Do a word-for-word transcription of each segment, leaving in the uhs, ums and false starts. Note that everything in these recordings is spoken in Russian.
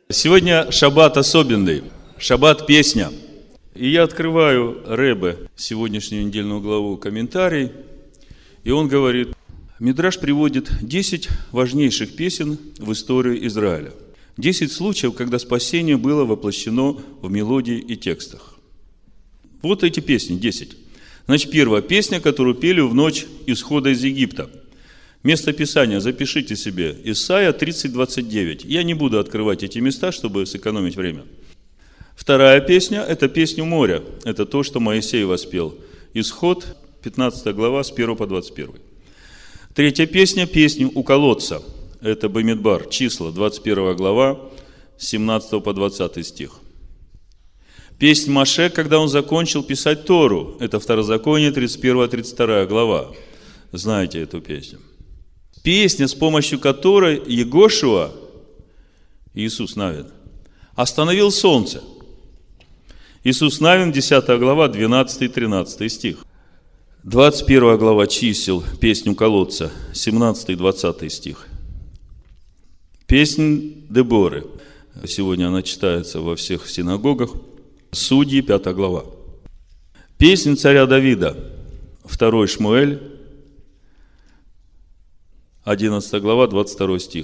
Сегодня шаббат особенный, шаббат песня. И я открываю Ребе, сегодняшнюю недельную главу, комментарий, и он говорит, Мидраш приводит десять важнейших песен в историю Израиля. десять случаев, когда спасение было воплощено в мелодии и текстах. Вот эти песни, десять. Значит, первая песня, которую пели в ночь исхода из Египта. Место Писания запишите себе. Исайя тридцать двадцать девять. Я не буду открывать эти места, чтобы сэкономить время. Вторая песня – это песню моря. Это то, что Моисей воспел. Исход, пятнадцатая глава, с первого по двадцать первый. Третья песня – песню у колодца. Это Бамидбар, числа, двадцать первая глава, с семнадцатого по двадцатый стих. Песнь Моше, когда он закончил писать Тору. Это Второзаконие, тридцать первая тридцать вторая глава. Знаете эту песню. Песня, с помощью которой Егошуа, Иисус Навин, остановил солнце. Иисус Навин, десятая глава, двенадцатый-тринадцатый стих. двадцать первая глава чисел, песню колодца, семнадцатый-двадцатый стих. Песнь Деборы. Сегодня она читается во всех синагогах. Судьи, пятая глава. Песнь царя Давида. второй Шмуэль, одиннадцатая глава, двадцать второй стих.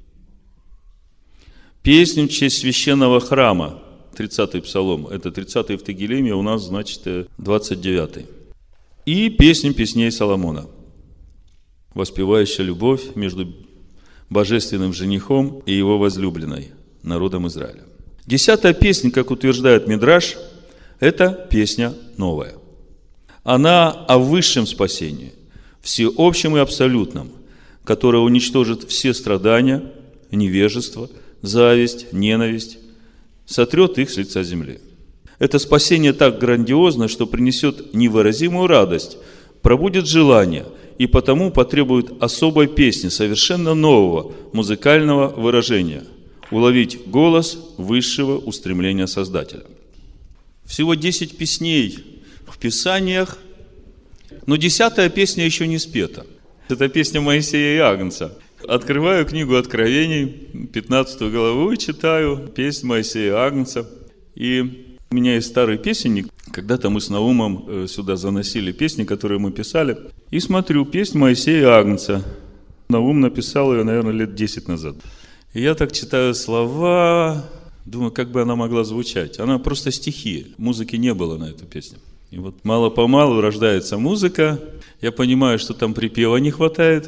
Песнь в честь священного храма, тридцатый псалом. Это тридцатый в Тегилиме, у нас, значит, двадцать девятый. И песнь песней Соломона, воспевающая любовь между божественным женихом и его возлюбленной, народом Израиля. Десятая песня, как утверждает Мидраш, это песня новая. Она о высшем спасении, всеобщем и абсолютном, которое уничтожит все страдания, невежество, зависть, ненависть, сотрет их с лица земли. Это спасение так грандиозно, что принесет невыразимую радость, пробудит желание и потому потребует особой песни, совершенно нового музыкального выражения, уловить голос высшего устремления Создателя. Всего десять песней в Писаниях, но десятая песня еще не спета. Это песня Моисея и Агнца. Открываю книгу Откровений, пятнадцатую главу, и читаю песнь Моисея и Агнца. И у меня есть старый песенник. Когда-то мы с Наумом сюда заносили песни, которые мы писали. И смотрю, песнь Моисея и Агнца. Наум написал ее, наверное, лет десять назад. И я так читаю слова, думаю, как бы она могла звучать. Она просто стихи, музыки не было на эту песню. И вот мало-помалу рождается музыка, я понимаю, что там припева не хватает,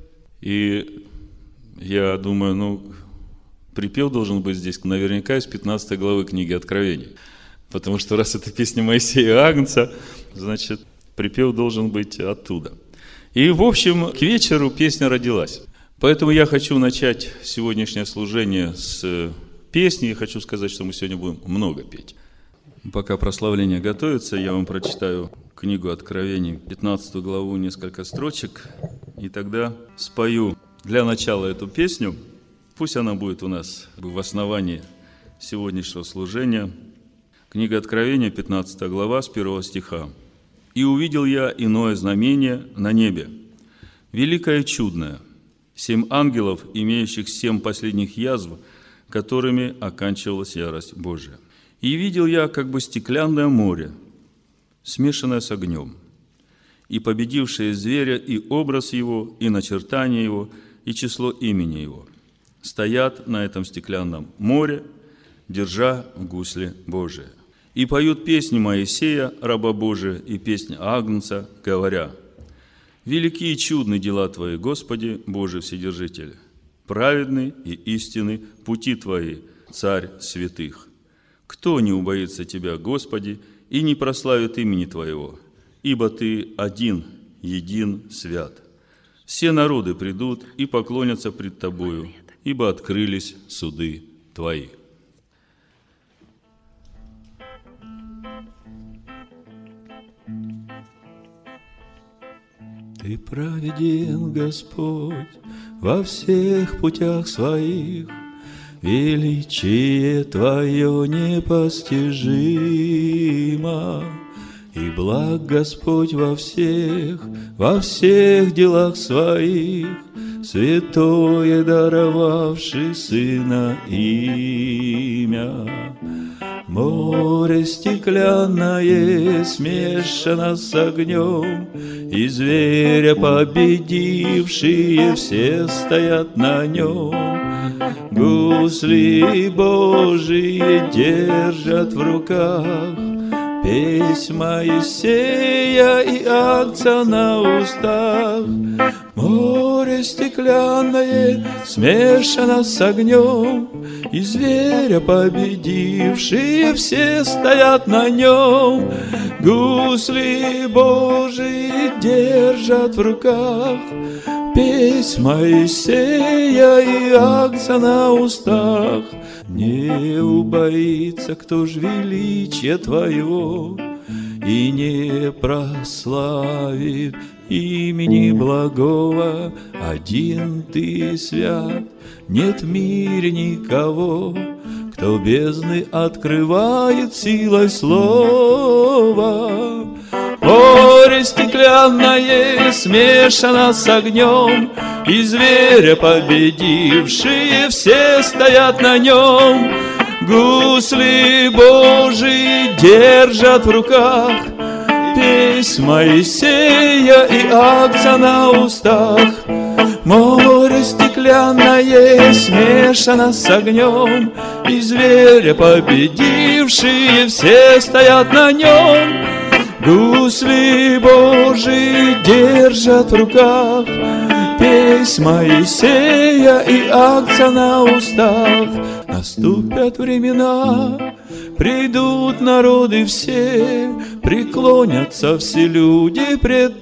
и я думаю, ну, припев должен быть здесь наверняка из пятнадцатой главы книги Откровений, потому что раз это песня Моисея и Агнца, значит, припев должен быть оттуда. И, в общем, к вечеру песня родилась. Поэтому я хочу начать сегодняшнее служение с песни, и хочу сказать, что мы сегодня будем много петь. Пока прославление готовится, я вам прочитаю книгу Откровений, пятнадцатую главу, несколько строчек, и тогда спою для начала эту песню. Пусть она будет у нас в основании сегодняшнего служения. Книга Откровения, пятнадцатая глава, с первого стиха. «И увидел я иное знамение на небе, великое и чудное, семь ангелов, имеющих семь последних язв, которыми оканчивалась ярость Божия. И видел я как бы стеклянное море, смешанное с огнем, и победившее зверя, и образ его, и начертание его, и число имени его, стоят на этом стеклянном море, держа в гусле Божие. И поют песни Моисея, раба Божия, и песни Агнца, говоря: велики и чудны дела Твои, Господи, Боже Вседержитель, праведны и истинны пути Твои, Царь святых. Кто не убоится Тебя, Господи, и не прославит имени Твоего, ибо Ты один, един, свят. Все народы придут и поклонятся пред Тобою, ибо открылись суды Твои». Ты праведен, Господь, во всех путях своих, величие Твое непостижимо, и благ Господь во всех, во всех делах своих, святое даровавший Сына имя. Море стеклянное смешано с огнем, и зверя победившие все стоят на нем. Гусли Божии держат в руках, песнь Моисея и акция на устах. Море стеклянное смешано с огнем, и зверя победившие все стоят на нем. Гусли Божии держат в руках, песнь Моисея и акция на устах. Не убоится, кто ж величие Твоего, и не прославит имени благого. Один Ты свят, нет в мире никого, кто бездны открывает силой слова. Море стеклянное смешано с огнем, и зверя победившие все стоят на нем. Гусли Божии держат в руках, песнь Моисея и акция на устах. Море стеклянное смешано с огнем, и зверя победившие все стоят на нем. Гусли Божии держат в руках, песнь Моисея и акция на устах. Наступят времена, придут народы все, преклонятся все люди пред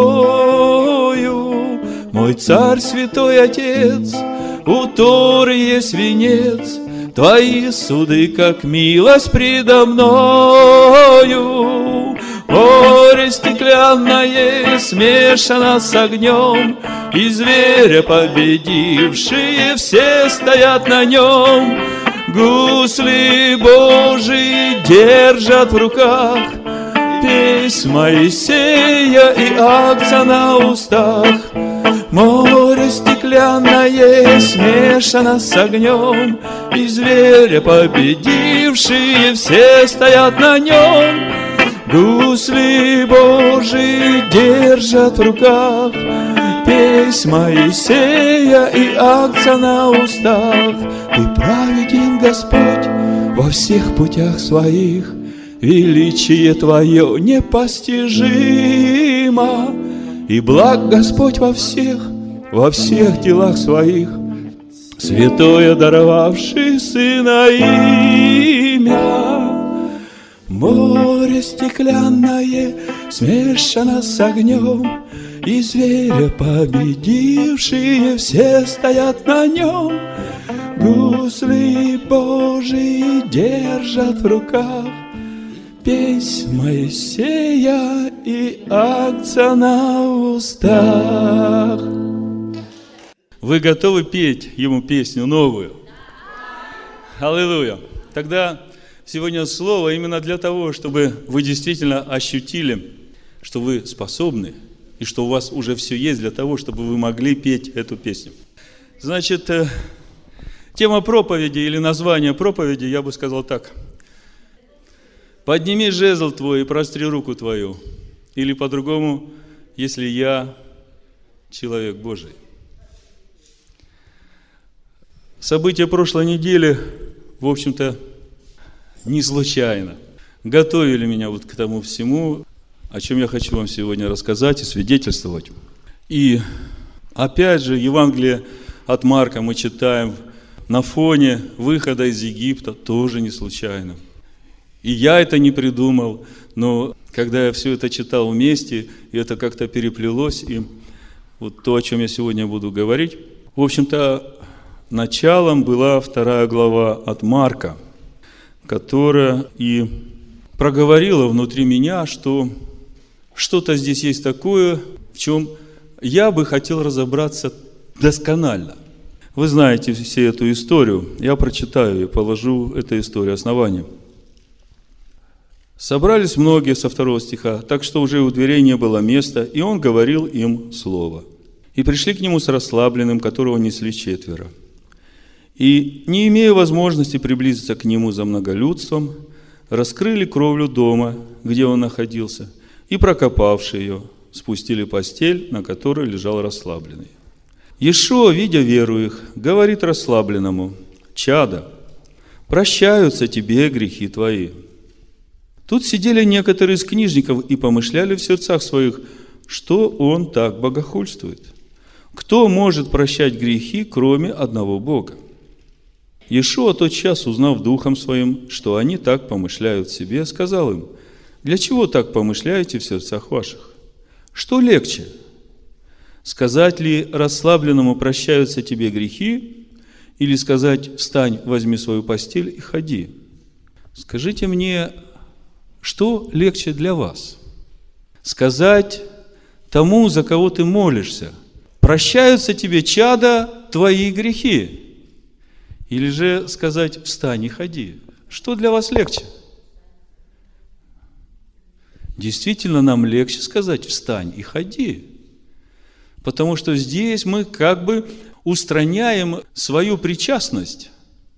Тобою. Мой Царь, Святой Отец, у Торы есть венец, Твои суды, как милость предо мною. Море стеклянное смешано с огнем, и зверя победившие все стоят на нем. Гусли Божии держат в руках, песнь Моисея и акция на устах. Море стеклянное смешано с огнем, и зверя победившие все стоят на нем. Гусли Божии держат в руках, песнь Моисея и акция на устах. Ты праведен, Господь, во всех путях своих, величие Твое непостижимо, и благ Господь во всех, во всех делах своих, святое даровавший Сына имя. Море стеклянное смешано с огнем, и зверя победившие все стоят на нем. Гусли Божии держат в руках, песнь Моисея и акция на устах. Вы готовы петь Ему песню новую? Аллилуйя! Тогда сегодня слово именно для того, чтобы вы действительно ощутили, что вы способны, и что у вас уже все есть для того, чтобы вы могли петь эту песню. Значит, тема проповеди или название проповеди, я бы сказал так. «Подними жезл твой и простри руку твою». Или по-другому, если я человек Божий. События прошлой недели, в общем-то, не случайно готовили меня вот к тому всему, о чем я хочу вам сегодня рассказать и свидетельствовать. И опять же, Евангелие от Марка мы читаем на фоне выхода из Египта, тоже не случайно. И я это не придумал, но когда я все это читал вместе, и это как-то переплелось, и вот то, о чем я сегодня буду говорить, в общем-то, началом была вторая глава от Марка, которая и проговорила внутри меня, что что-то здесь есть такое, в чем я бы хотел разобраться досконально. Вы знаете всю эту историю, я прочитаю и положу эту историю основанием. Собрались многие, со второго стиха, так что уже у дверей не было места, и он говорил им слово. И пришли к нему с расслабленным, которого несли четверо. И, не имея возможности приблизиться к нему за многолюдством, раскрыли кровлю дома, где он находился, и, прокопавши ее, спустили постель, на которой лежал расслабленный. Иешуа, видя веру их, говорит расслабленному: «Чадо, прощаются тебе грехи твои». Тут сидели некоторые из книжников и помышляли в сердцах своих, что он так богохульствует. Кто может прощать грехи, кроме одного Бога? Иешуа тотчас, узнав духом своим, что они так помышляют в себе, сказал им: «Для чего так помышляете в сердцах ваших? Что легче? Сказать ли расслабленному: прощаются тебе грехи, или сказать: встань, возьми свою постель и ходи? Скажите мне, что легче для вас? Сказать тому, за кого ты молишься: прощаются тебе, чадо, твои грехи? Или же сказать: встань и ходи? Что для вас легче?» Действительно, нам легче сказать: встань и ходи. Потому что здесь мы как бы устраняем свою причастность.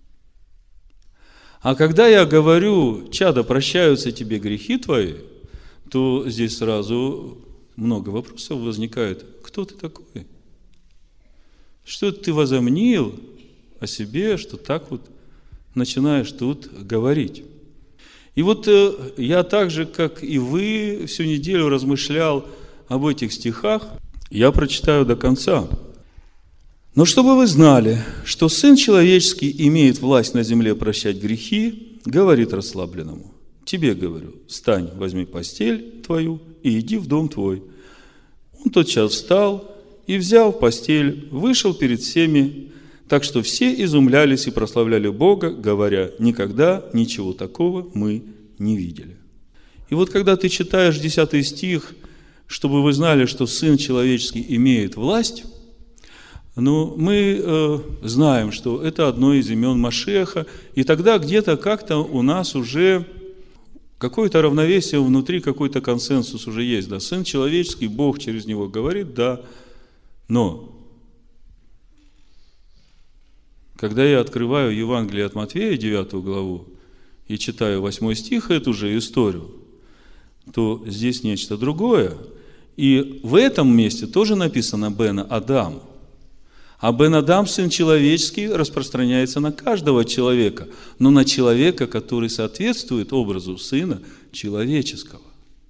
А когда я говорю: чадо, прощаются тебе грехи твои, то здесь сразу много вопросов возникает. Кто ты такой? Что ты возомнил о себе, что так вот начинаешь тут говорить? И вот я так же, как и вы, всю неделю размышлял об этих стихах. Я прочитаю до конца. «Но чтобы вы знали, что Сын Человеческий имеет власть на земле прощать грехи, говорит расслабленному: тебе говорю, встань, возьми постель твою и иди в дом твой. Он тотчас встал и, взяв постель, вышел перед всеми, так что все изумлялись и прославляли Бога, говоря: никогда ничего такого мы не видели». И вот когда ты читаешь десятый стих, чтобы вы знали, что Сын Человеческий имеет власть, ну, мы э, знаем, что это одно из имен Машеха, и тогда где-то как-то у нас уже какое-то равновесие внутри, какой-то консенсус уже есть. Да, Сын Человеческий, Бог через него говорит, да, но когда я открываю Евангелие от Матфея, девятую главу, и читаю восьмой стих, эту же историю, то здесь нечто другое. И в этом месте тоже написано «Бен Адам». А Бен Адам, Сын Человеческий, распространяется на каждого человека, но на человека, который соответствует образу Сына Человеческого.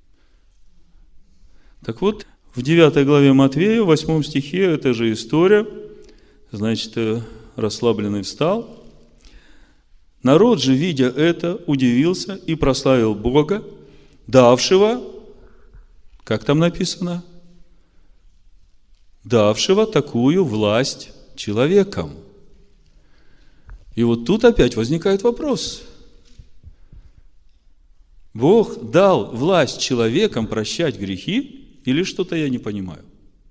Так вот, в девятой главе Матвея, в восьмом стихе, эта же история. Значит, расслабленный встал. Народ же, видя это, удивился и прославил Бога, давшего, как там написано, давшего такую власть человекам. И вот тут опять возникает вопрос. Бог дал власть человекам прощать грехи, или что-то я не понимаю?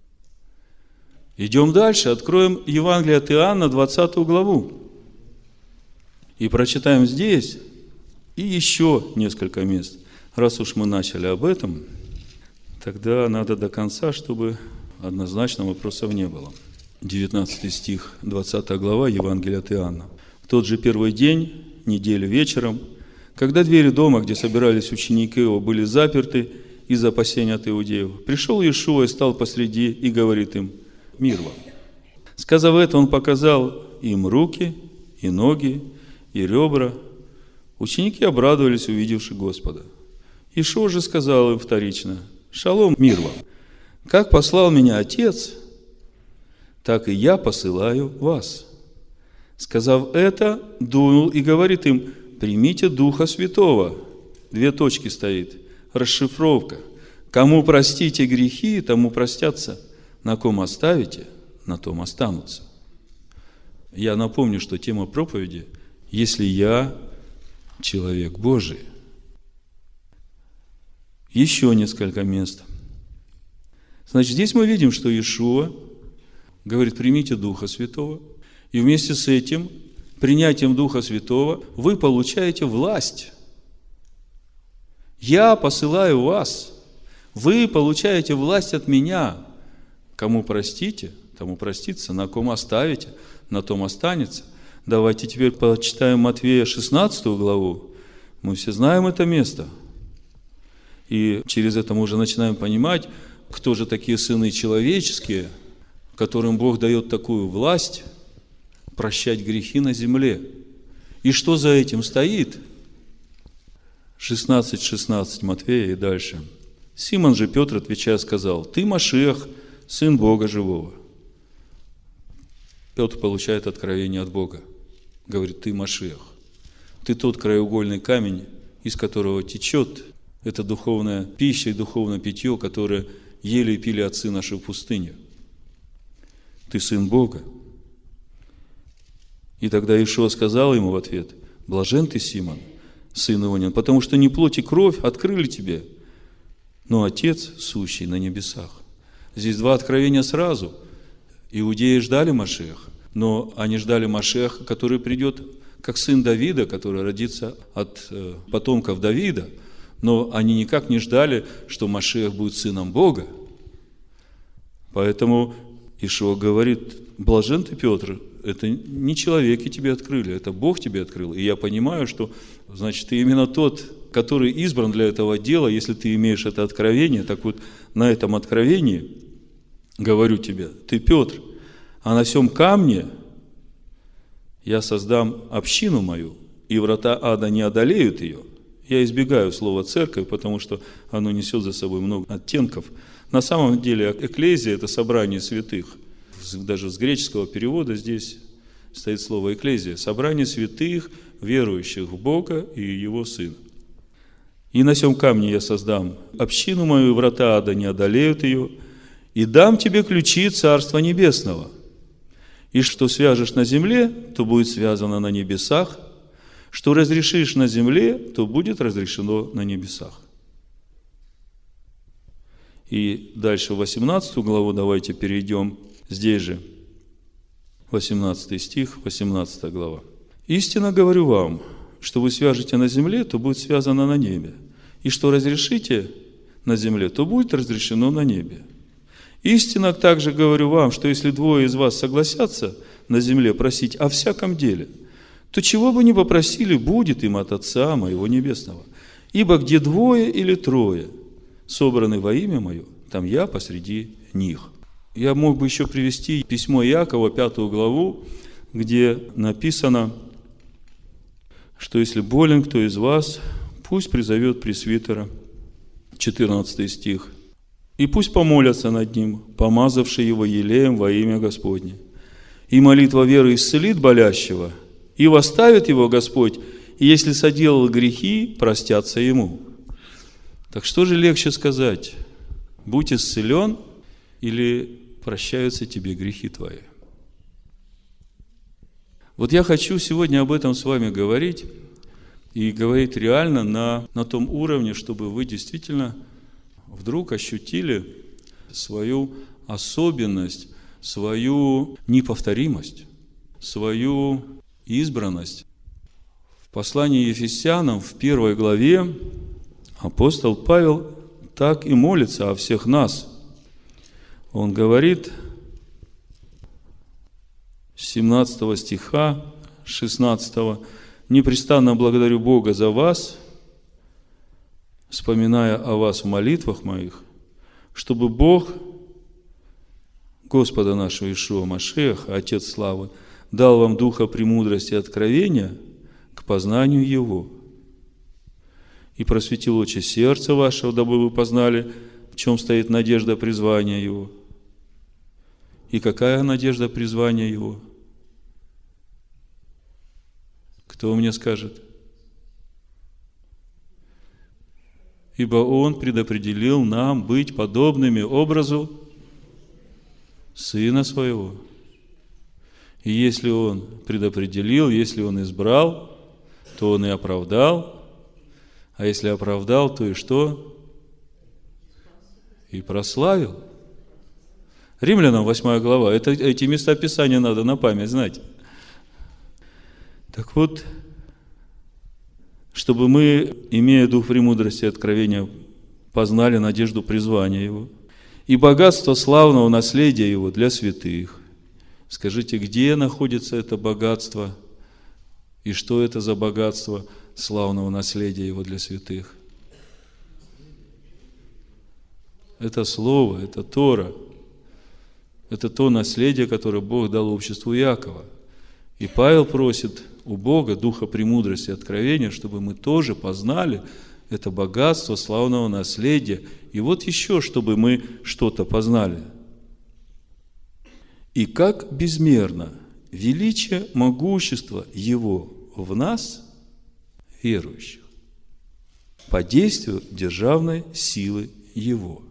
Идем дальше, откроем Евангелие от Иоанна, двадцатую главу. И прочитаем здесь и еще несколько мест. Раз уж мы начали об этом, тогда надо до конца, чтобы однозначно вопросов не было. девятнадцатый стих, двадцатая глава Евангелия от Иоанна. В тот же первый день, недели вечером, когда двери дома, где собирались ученики его, были заперты из-за опасения от иудеев, пришел Иешуа и стал посреди и говорит им: «Мир вам». Сказав это, он показал им руки и ноги и ребра. Ученики обрадовались, увидевши Господа. Иешуа же сказал им вторично: «Шалом, мир вам! Как послал меня Отец, так и я посылаю вас». Сказав это, дунул и говорит им: «Примите Духа Святого». Две точки стоит. Расшифровка. Кому простите грехи, тому простятся. На ком оставите, на том останутся. Я напомню, что тема проповеди: «Если я человек Божий». Еще несколько мест. Значит, здесь мы видим, что Иешуа говорит: примите Духа Святого. И вместе с этим, принятием Духа Святого, вы получаете власть. Я посылаю вас. Вы получаете власть от меня. Кому простите, тому простится, на ком оставите, на том останется. Давайте теперь почитаем Матфея шестнадцатую главу. Мы все знаем это место. И через это мы уже начинаем понимать, кто же такие сыны человеческие, которым Бог дает такую власть прощать грехи на земле. И что за этим стоит? шестнадцать шестнадцать Матфея и дальше. Симон же Петр, отвечая, сказал: «Ты Машиах, Сын Бога живого». Петр получает откровение от Бога. Говорит: «Ты Машиах, ты тот краеугольный камень, из которого течет эта духовная пища и духовное питье, которое ели и пили отцы наши в пустыне. Ты Сын Бога». И тогда Иешуа сказал ему в ответ: «Блажен ты, Симон, сын Ионин, потому что не плоть и кровь открыли тебе, но Отец, сущий на небесах». Здесь два откровения сразу. Иудеи ждали Машиаха, но они ждали Машиаха, который придет как сын Давида, который родится от э, потомков Давида, но они никак не ждали, что Машиах будет сыном Бога. Поэтому Иешуа говорит: «Блажен ты, Петр, это не человеки тебе открыли, это Бог тебе открыл». И я понимаю, что, значит, ты именно тот, который избран для этого дела, если ты имеешь это откровение. Так вот, на этом откровении говорю тебе: ты Петр, а на сем камне я создам общину мою, и врата ада не одолеют ее. Я избегаю слова «церковь», потому что оно несет за собой много оттенков. На самом деле экклезия – это собрание святых. Даже с греческого перевода здесь стоит слово «экклезия» – собрание святых, верующих в Бога и Его Сына. «И на сем камне я создам общину мою, врата ада не одолеют ее, и дам тебе ключи Царства Небесного. И что свяжешь на земле, то будет связано на небесах, что разрешишь на земле, то будет разрешено на небесах». И дальше в восемнадцатую главу давайте перейдем. Здесь же восемнадцатый стих, восемнадцатая глава. «Истинно говорю вам, что вы свяжете на земле, то будет связано на небе. И что разрешите на земле, то будет разрешено на небе. Истинно также говорю вам, что если двое из вас согласятся на земле просить о всяком деле, то чего бы ни попросили, будет им от Отца моего Небесного. Ибо где двое или трое собраны во имя Мое, там я посреди них». Я мог бы еще привести письмо Иакова, пятую главу, где написано, что если болен кто из вас, пусть призовет пресвитера, четырнадцатый стих, и пусть помолятся над ним, помазавши его елеем во имя Господне. И молитва веры исцелит болящего, и восставит его Господь, и если соделал грехи, простятся ему. Так что же легче сказать? Будь исцелен или прощаются тебе грехи твои? Вот я хочу сегодня об этом с вами говорить, и говорить реально на, на том уровне, чтобы вы действительно вдруг ощутили свою особенность, свою неповторимость, свою избранность. В послании Ефесянам в первой главе апостол Павел так и молится о всех нас. Он говорит с семнадцатого стиха, шестнадцатого: «Непрестанно благодарю Бога за вас, вспоминая о вас в молитвах моих, чтобы Бог, Господа нашего Иешуа Машиаха, Отец славы, дал вам духа премудрости и откровения к познанию Его, и просветил очи сердца вашего, дабы вы познали, в чем стоит надежда призвания Его». И какая надежда призвания Его? Кто мне скажет? «Ибо Он предопределил нам быть подобными образу Сына Своего». И если Он предопределил, если Он избрал, то Он и оправдал. А если оправдал, то и что? И прославил. Римлянам восьмая глава. Это, эти места Писания надо на память знать. Так вот, чтобы мы, имея дух премудрости и откровения, познали надежду призвания Его, и богатство славного наследия его для святых. Скажите, где находится это богатство и что это за богатство славного наследия его для святых? Это Слово, это Тора. Это то наследие, которое Бог дал обществу Иакова. И Павел просит у Бога духа премудрости и откровения, чтобы мы тоже познали это богатство славного наследия. И вот еще, чтобы мы что-то познали. И как безмерно величие, могущество Его в нас, верующих, по действию державной силы Его.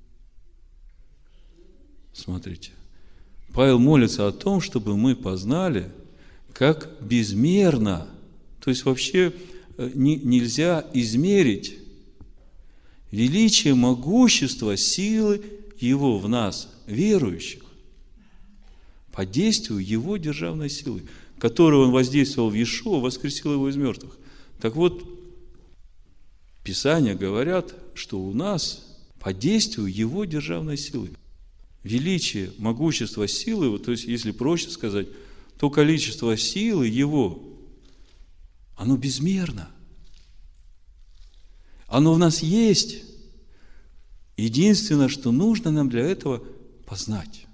Смотрите, Павел молится о том, чтобы мы познали, как безмерно, то есть вообще не, нельзя измерить величие, могущество, силы Его в нас, верующих, по действию Его державной силы, которую Он воздействовал в Иешуа, воскресил Его из мертвых. Так вот, Писания говорят, что у нас по действию Его державной силы величие, могущество, силы, то есть, если проще сказать, то количество силы Его, оно безмерно. Оно в нас есть. Единственное, что нужно нам для этого познать.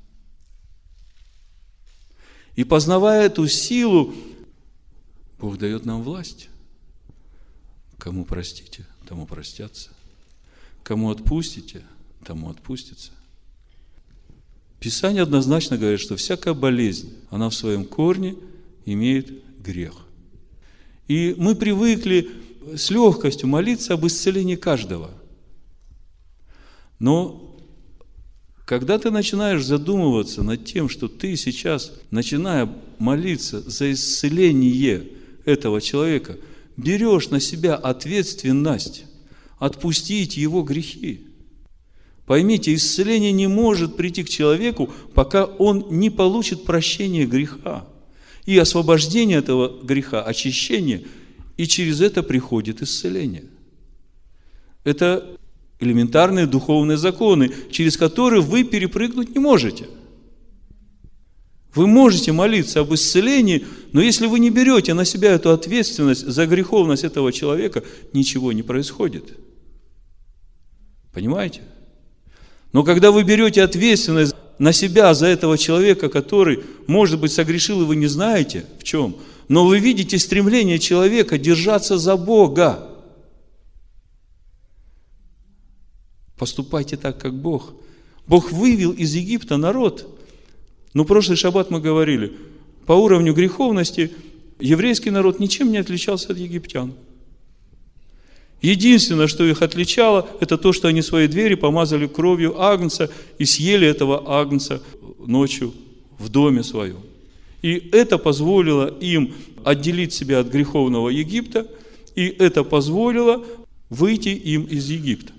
И познавая эту силу, Бог дает нам власть. Кому простите, тому простятся. Кому отпустите, тому отпустится. Писание однозначно говорит, что всякая болезнь, она в своем корне имеет грех. И мы привыкли с легкостью молиться об исцелении каждого. Но когда ты начинаешь задумываться над тем, что ты сейчас, начиная молиться за исцеление этого человека, берешь на себя ответственность отпустить его грехи. Поймите, исцеление не может прийти к человеку, пока он не получит прощение греха и освобождение этого греха, очищение, и через это приходит исцеление. Это элементарные духовные законы, через которые вы перепрыгнуть не можете. Вы можете молиться об исцелении, но если вы не берете на себя эту ответственность за греховность этого человека, ничего не происходит. Понимаете? Но когда вы берете ответственность на себя за этого человека, который, может быть, согрешил, и вы не знаете в чем, но вы видите стремление человека держаться за Бога, поступайте так, как Бог. Бог вывел из Египта народ. Но прошлый шаббат мы говорили, по уровню греховности еврейский народ ничем не отличался от египтян. Единственное, что их отличало, это то, что они свои двери помазали кровью агнца и съели этого агнца ночью в доме своем. И это позволило им отделить себя от греховного Египта, и это позволило выйти им из Египта.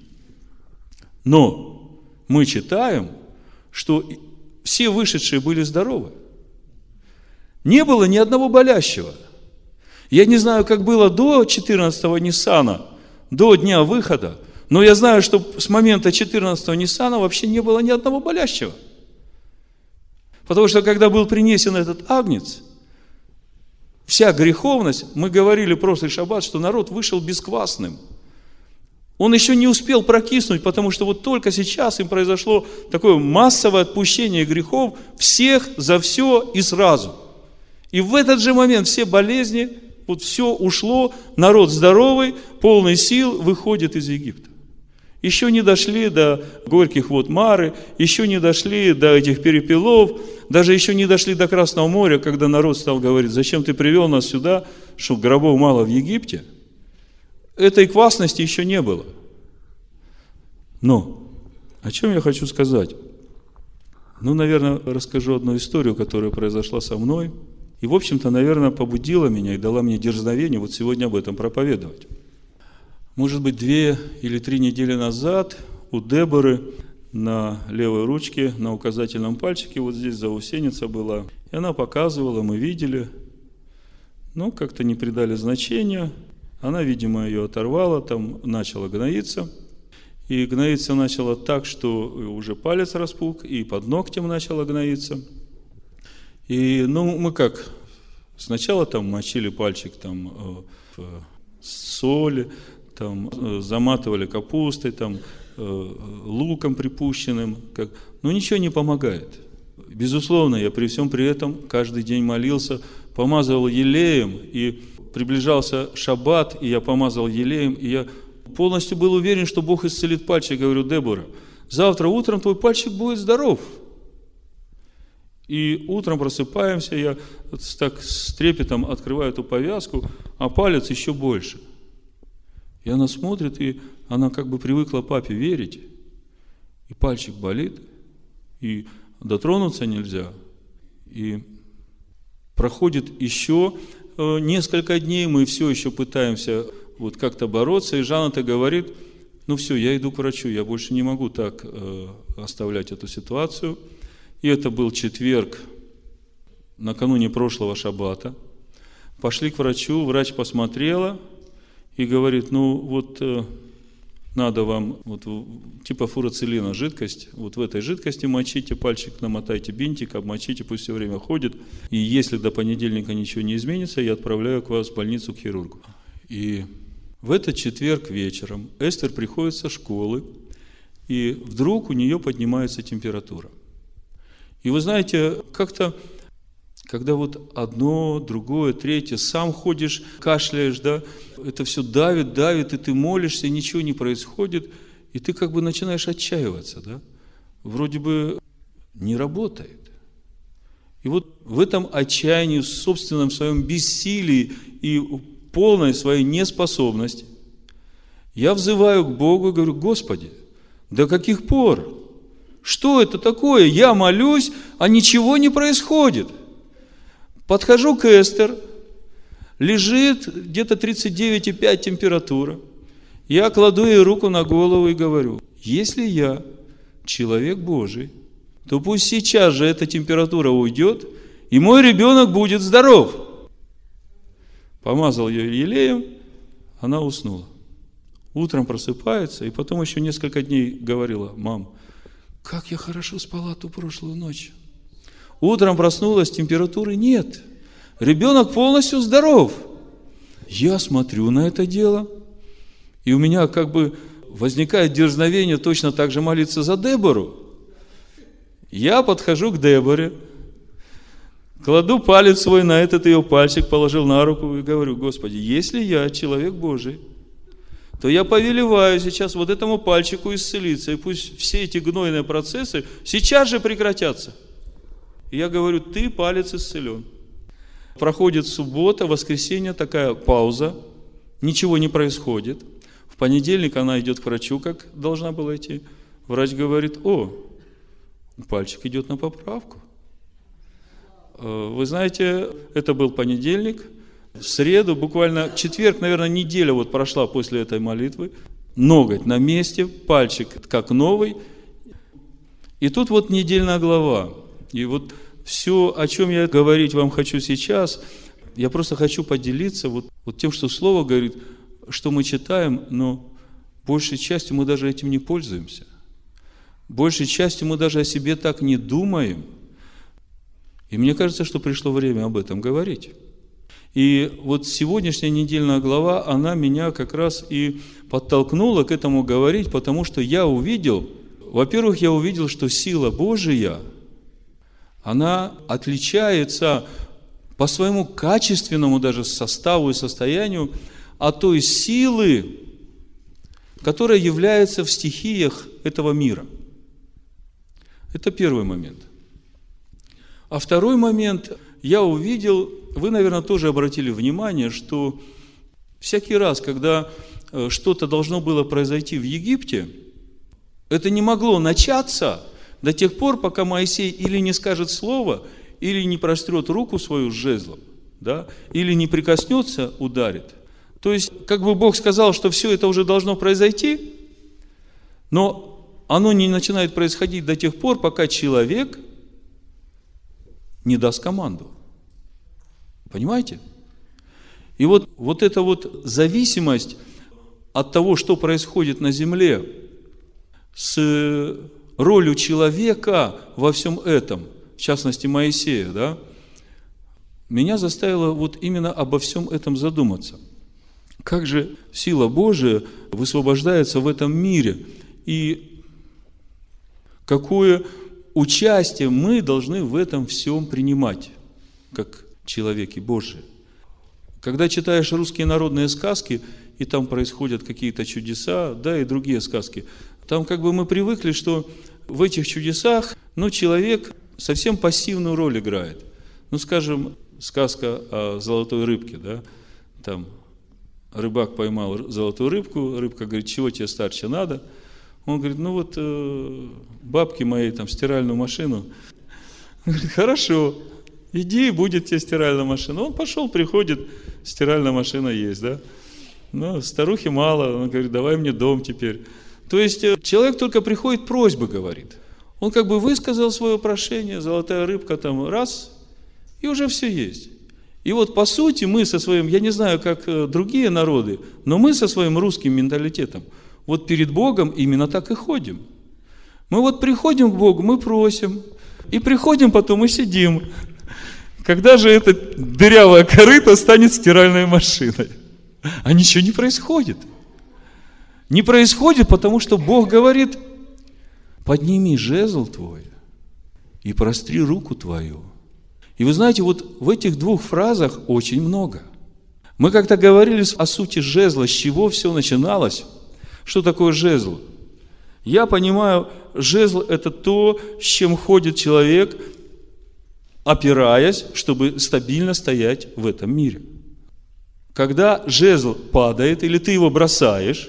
Но мы читаем, что все вышедшие были здоровы. Не было ни одного болящего. Я не знаю, как было до четырнадцатого Ниссана, до дня выхода, но я знаю, что с момента четырнадцатого Ниссана вообще не было ни одного болящего. Потому что, когда был принесен этот агнец, вся греховность, мы говорили прошлый шаббат, что народ вышел бесквасным. Он еще не успел прокиснуть, потому что вот только сейчас им произошло такое массовое отпущение грехов всех за все и сразу. И в этот же момент все болезни, вот все ушло, народ здоровый, полный сил выходит из Египта. Еще не дошли до горьких вод Мары, еще не дошли до этих перепелов, даже еще не дошли до Красного моря, когда народ стал говорить: зачем ты привел нас сюда, чтобы гробов мало в Египте? Этой квасности еще не было. Но о чем я хочу сказать? Ну, наверное, расскажу одну историю, которая произошла со мной. И, в общем-то, наверное, побудила меня и дала мне дерзновение вот сегодня об этом проповедовать. Может быть, две или три недели назад у Деборы на левой ручке, на указательном пальчике, вот здесь заусеница была. И она показывала, мы видели, но как-то не придали значения. Она, видимо, ее оторвала, там начала гноиться. И гноиться начало так, что уже палец распух, и под ногтем начало гноиться. И, ну, мы как, сначала там мочили пальчик там, в соли, там, заматывали капустой, там, луком припущенным, как... но ничего не помогает. Безусловно, я при всем при этом каждый день молился, помазывал елеем, и приближался шаббат, и я помазал елеем, и я полностью был уверен, что Бог исцелит пальчик. Я говорю: Дебора, завтра утром твой пальчик будет здоров. И утром просыпаемся, я так с трепетом открываю эту повязку, а палец еще больше. И она смотрит, и она как бы привыкла папе верить, и пальчик болит, и дотронуться нельзя. И проходит еще несколько дней, мы все еще пытаемся вот как-то бороться, и Жанна-то говорит: ну все, я иду к врачу, я больше не могу так э, оставлять эту ситуацию. И это был четверг, накануне прошлого шаббата. Пошли к врачу, врач посмотрела и говорит: ну вот э, надо вам вот, типа фурацилина жидкость, вот в этой жидкости мочите пальчик, намотайте бинтик, обмочите, пусть все время ходит. И если до понедельника ничего не изменится, я отправляю к вас в больницу к хирургу. И в этот четверг вечером Эстер приходит со школы, и вдруг у нее поднимается температура. И вы знаете, как-то, когда вот одно, другое, третье, сам ходишь, кашляешь, да, это все давит, давит, и ты молишься, и ничего не происходит, и ты как бы начинаешь отчаиваться, да, вроде бы не работает. И вот в этом отчаянии, в собственном своем бессилии и полной своей неспособности я взываю к Богу и говорю: Господи, до каких пор? Что это такое? Я молюсь, а ничего не происходит. Подхожу к Эстер, лежит где-то тридцать девять и пять температура. Я кладу ей руку на голову и говорю: если я человек Божий, то пусть сейчас же эта температура уйдет, и мой ребенок будет здоров. Помазал ее елеем, она уснула. Утром просыпается, и потом еще несколько дней говорила: мам, как я хорошо спала ту прошлую ночь. Утром проснулась, температуры нет. Ребенок полностью здоров. Я смотрю на это дело, и у меня как бы возникает дерзновение точно так же молиться за Дебору. Я подхожу к Деборе, кладу палец свой на этот ее пальчик, положил на руку и говорю: Господи, если я человек Божий, то я повелеваю сейчас вот этому пальчику исцелиться, и пусть все эти гнойные процессы сейчас же прекратятся. И я говорю: ты, палец, исцелен. Проходит суббота, воскресенье, такая пауза, ничего не происходит. В понедельник она идет к врачу, как должна была идти. Врач говорит: о, пальчик идет на поправку. Вы знаете, это был понедельник. В среду, буквально четверг, наверное, неделя вот прошла после этой молитвы. Ноготь на месте, пальчик как новый. И тут вот недельная глава. И вот все, о чем я говорить вам хочу сейчас, я просто хочу поделиться вот, вот тем, что Слово говорит, что мы читаем, но большей частью мы даже этим не пользуемся. Большей частью мы даже о себе так не думаем. И мне кажется, что пришло время об этом говорить. И вот сегодняшняя недельная глава, она меня как раз и подтолкнула к этому говорить, потому что я увидел, во-первых, я увидел, что сила Божия, она отличается по своему качественному даже составу и состоянию от той силы, которая является в стихиях этого мира. Это первый момент. А второй момент, я увидел, вы, наверное, тоже обратили внимание, что всякий раз, когда что-то должно было произойти в Египте, это не могло начаться до тех пор, пока Моисей или не скажет слово, или не прострет руку свою с жезлом, да, или не прикоснется, ударит. То есть, как бы Бог сказал, что все это уже должно произойти, но оно не начинает происходить до тех пор, пока человек не даст команду. Понимаете? И вот, вот эта вот зависимость от того, что происходит на земле, с ролью человека во всем этом, в частности Моисея, да, меня заставило вот именно обо всем этом задуматься. Как же сила Божия высвобождается в этом мире, и какое участие мы должны в этом всем принимать, как человеки Божии. Когда читаешь русские народные сказки, и там происходят какие-то чудеса, да, и другие сказки, там как бы мы привыкли, что в этих чудесах, ну, человек совсем пассивную роль играет. Ну, скажем, сказка о золотой рыбке, да, там рыбак поймал золотую рыбку, рыбка говорит: чего тебе, старче, надо? Он говорит: ну вот э, бабки моей там стиральную машину. Он говорит: хорошо, иди, будет тебе стиральная машина. Он пошел, приходит, стиральная машина есть, да. Но старухе мало, он говорит: давай мне дом теперь. То есть человек только приходит, просьбы говорит. Он как бы высказал свое прошение, золотая рыбка там раз, и уже все есть. И вот по сути мы со своим, я не знаю, как другие народы, но мы со своим русским менталитетом вот перед Богом именно так и ходим. Мы вот приходим к Богу, мы просим, и приходим потом и сидим. Когда же эта дырявая корыта станет стиральной машиной? А ничего не происходит. Не происходит, потому что Бог говорит: подними жезл твой и простри руку твою. И вы знаете, вот в этих двух фразах очень много. Мы как-то говорили о сути жезла, с чего все начиналось. Что такое жезл? Я понимаю, жезл – это то, с чем ходит человек, опираясь, чтобы стабильно стоять в этом мире. Когда жезл падает, или ты его бросаешь,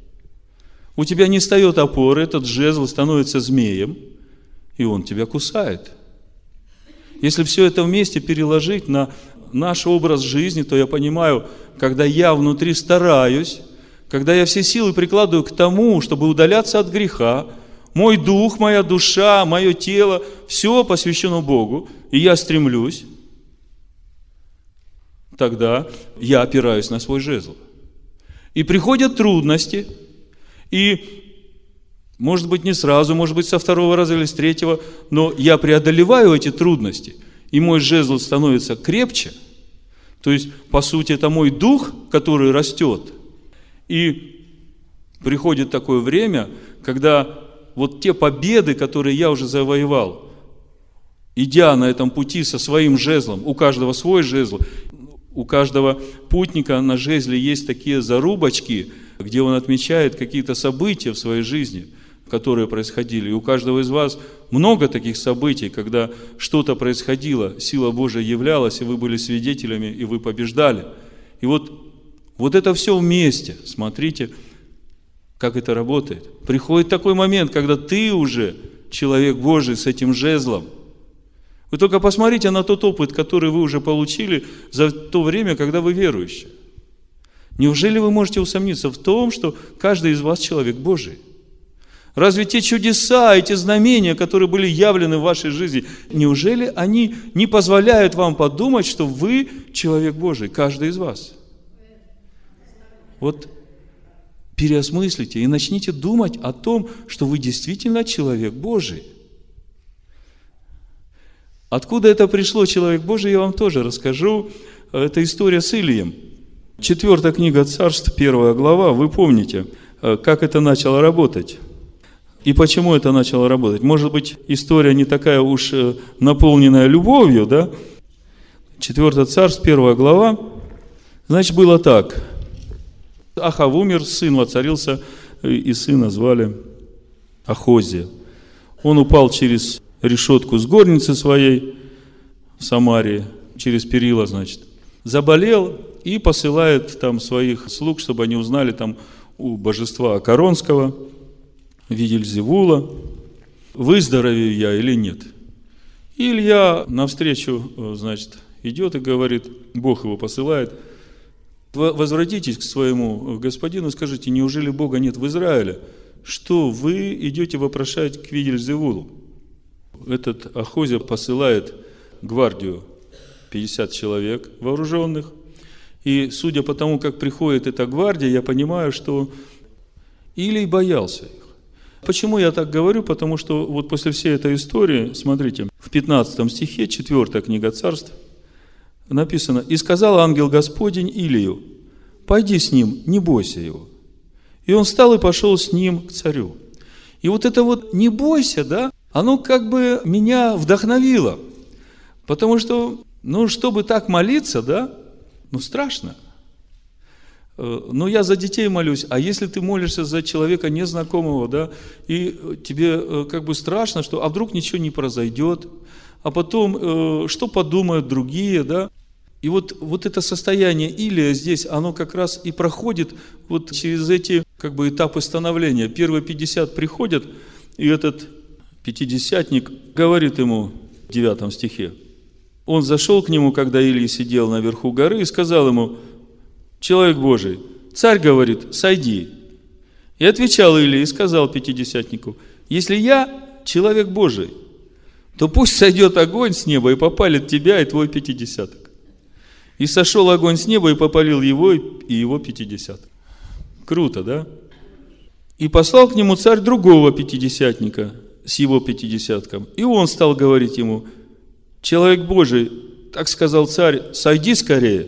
у тебя не встает опоры, этот жезл становится змеем, и он тебя кусает. Если все это вместе переложить на наш образ жизни, то я понимаю, когда я внутри стараюсь, когда я все силы прикладываю к тому, чтобы удаляться от греха, мой дух, моя душа, мое тело, все посвящено Богу, и я стремлюсь, тогда я опираюсь на свой жезл. И приходят трудности, и, может быть, не сразу, может быть, со второго раза или с третьего, но я преодолеваю эти трудности, и мой жезл становится крепче. То есть, по сути, это мой дух, который растет. И приходит такое время, когда вот те победы, которые я уже завоевал, идя на этом пути со своим жезлом, у каждого свой жезл, у каждого путника на жезле есть такие зарубочки, где он отмечает какие-то события в своей жизни, которые происходили. И у каждого из вас много таких событий, когда что-то происходило, сила Божия являлась, и вы были свидетелями, и вы побеждали. И вот, вот это все вместе. Смотрите, как это работает. Приходит такой момент, когда ты уже человек Божий с этим жезлом. Вы только посмотрите на тот опыт, который вы уже получили за то время, когда вы верующие. Неужели вы можете усомниться в том, что каждый из вас человек Божий? Разве те чудеса, эти знамения, которые были явлены в вашей жизни, неужели они не позволяют вам подумать, что вы человек Божий, каждый из вас? Вот переосмыслите и начните думать о том, что вы действительно человек Божий. Откуда это пришло, человек Божий, я вам тоже расскажу. Это история с Илием. Четвертая книга Царств, первая глава. Вы помните, как это начало работать. И почему это начало работать? Может быть, история не такая уж наполненная любовью, да? Четвертая Царств, первая глава. Значит, было так. Ахав умер, сын воцарился, и сына звали Ахозия. Он упал через решетку с горницы своей в Самарии, через перила, значит. Заболел и посылает там своих слуг, чтобы они узнали там у божества Акаронского, Вельзевула, выздоровею я или нет. И Илья навстречу, значит, идет и говорит, Бог его посылает: возвратитесь к своему господину, скажите, неужели Бога нет в Израиле, что вы идете вопрошать к Вельзевулу? Этот Ахозия посылает гвардию, пятьдесят человек вооруженных. И судя по тому, как приходит эта гвардия, я понимаю, что Илий боялся их. Почему я так говорю? Потому что вот после всей этой истории, смотрите, в пятнадцатом стихе, четвёртая книга Царств, написано: «И сказал ангел Господень Илию: пойди с ним, не бойся его». И он встал и пошел с ним к царю. И вот это вот «не бойся», да, оно как бы меня вдохновило. Потому что, ну, чтобы так молиться, да, ну, страшно. Но я за детей молюсь, а если ты молишься за человека незнакомого, да, и тебе как бы страшно, что а вдруг ничего не произойдет, а потом что подумают другие, да, и вот, вот это состояние Илия здесь, оно как раз и проходит вот через эти как бы этапы становления. Первые пятьдесят приходят, и этот пятидесятник говорит ему в девятом стихе: он зашел к нему, когда Илия сидел наверху горы, и сказал ему: человек Божий, царь говорит, сойди. И отвечал Илия и сказал пятидесятнику: если я человек Божий, то пусть сойдет огонь с неба и попалит тебя и твой пятидесяток. И сошел огонь с неба и попалил его и его пятидесяток. Круто, да? И послал к нему царь другого пятидесятника с его пятидесятком. И он стал говорить ему: человек Божий, так сказал царь, сойди скорее.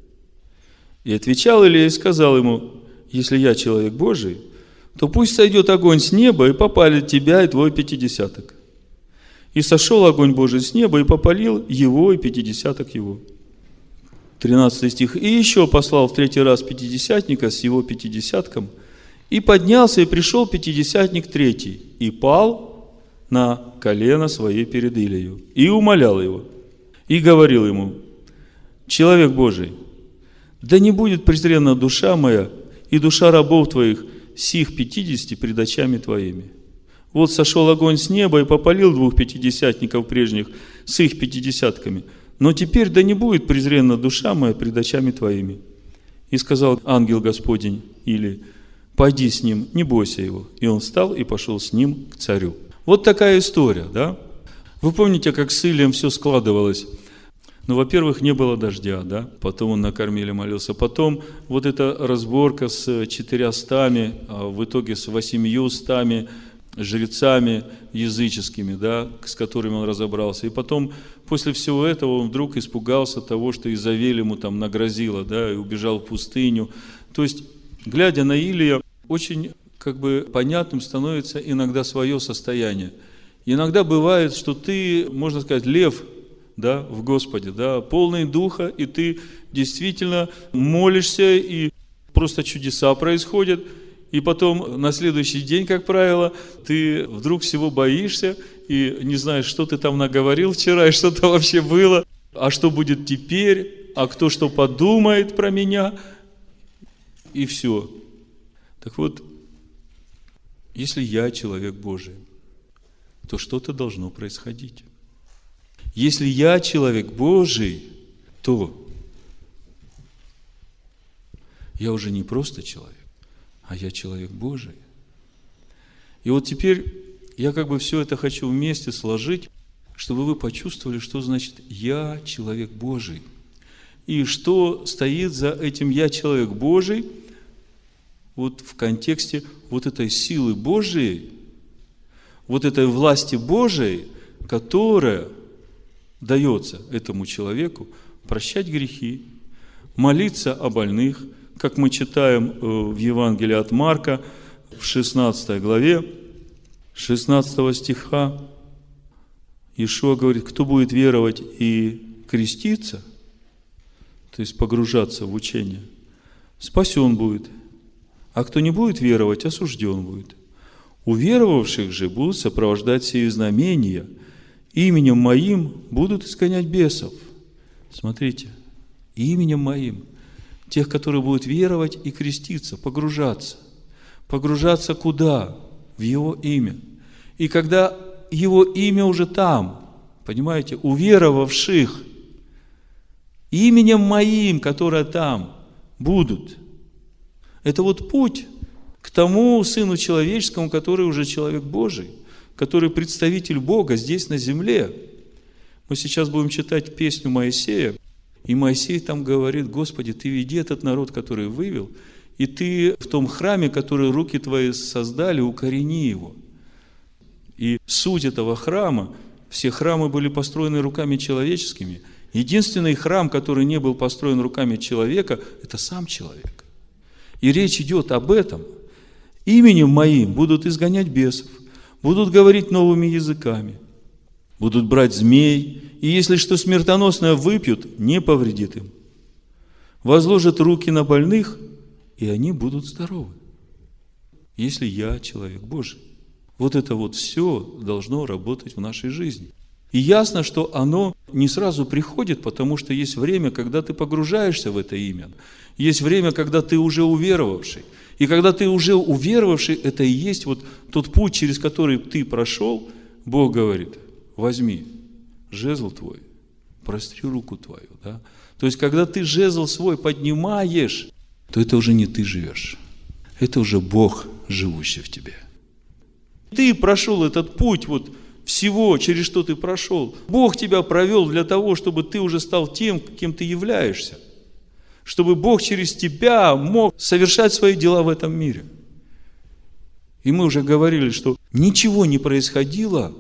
И отвечал Илия и сказал ему: если я человек Божий, то пусть сойдет огонь с неба и попалит тебя и твой пятидесяток. И сошел огонь Божий с неба и попалил его и пятидесяток его. тринадцатый стих. И еще послал в третий раз пятидесятника с его пятидесятком, и поднялся, и пришел пятидесятник третий, и пал на колено свои перед Илией, и умолял его, и говорил ему: человек Божий, да не будет презренна душа моя и душа рабов твоих сих пятидесяти пред очами твоими. Вот сошел огонь с неба и попалил двух пятидесятников прежних с их пятидесятками. Но теперь да не будет презренна душа моя пред очами твоими. И сказал ангел Господень Илии: пойди с ним, не бойся его. И он встал и пошел с ним к царю. Вот такая история, да? Вы помните, как с Илием все складывалось? Ну, во-первых, не было дождя, да? Потом он на Кармеле молился. Потом вот эта разборка с четырьмястами, а в итоге с восемьюстами жрецами языческими, да, с которыми он разобрался. И потом, после всего этого, он вдруг испугался того, что Изавель ему там нагрозила, да, и убежал в пустыню. То есть, глядя на Илия, очень как бы понятным становится иногда свое состояние. Иногда бывает, что ты, можно сказать, лев, да, в Господе, да, полный духа, и ты действительно молишься, и просто чудеса происходят. И потом на следующий день, как правило, ты вдруг всего боишься и не знаешь, что ты там наговорил вчера и что-то вообще было, а что будет теперь, а кто что подумает про меня, и все. Так вот, если я человек Божий, то что-то должно происходить. Если я человек Божий, то я уже не просто человек, а я человек Божий. И вот теперь я как бы все это хочу вместе сложить, чтобы вы почувствовали, что значит «я человек Божий». И что стоит за этим «я человек Божий» вот в контексте вот этой силы Божией, вот этой власти Божией, которая дается этому человеку прощать грехи, молиться о больных, как мы читаем в Евангелии от Марка, в шестнадцатой главе, шестнадцатого стиха, Иешуа говорит: кто будет веровать и креститься, то есть погружаться в учение, спасен будет, а кто не будет веровать, осужден будет. У веровавших же будут сопровождать сии знамения, именем моим будут изгонять бесов. Смотрите, именем моим. Тех, которые будут веровать и креститься, погружаться. Погружаться куда? В Его имя. И когда Его имя уже там, понимаете, у веровавших, именем моим, которое там, будут. Это вот путь к тому Сыну Человеческому, который уже человек Божий, который представитель Бога здесь на земле. Мы сейчас будем читать песню Моисея, и Моисей там говорит: Господи, Ты веди этот народ, который вывел, И ты в том храме, который руки твои создали, укорени его. И суть этого храма, все храмы были построены руками человеческими. Единственный храм, который не был построен руками человека, это сам человек. И речь идет об этом. Именем моим будут изгонять бесов, будут говорить новыми языками, будут брать змей, и если что смертоносное выпьют, не повредит им. Возложат руки на больных, и они будут здоровы. Если я человек Божий. Вот это вот все должно работать в нашей жизни. И ясно, что оно не сразу приходит, потому что есть время, когда ты погружаешься в это имя. Есть время, когда ты уже уверовавший. И когда ты уже уверовавший, это и есть вот тот путь, через который ты прошел. Бог говорит: возьми жезл твой, простри руку твою. Да? То есть, когда ты жезл свой поднимаешь, то это уже не ты живешь. Это уже Бог, живущий в тебе. Ты прошел этот путь вот всего, через что ты прошел. Бог тебя провел для того, чтобы ты уже стал тем, кем ты являешься. Чтобы Бог через тебя мог совершать свои дела в этом мире. И мы уже говорили, что ничего не происходило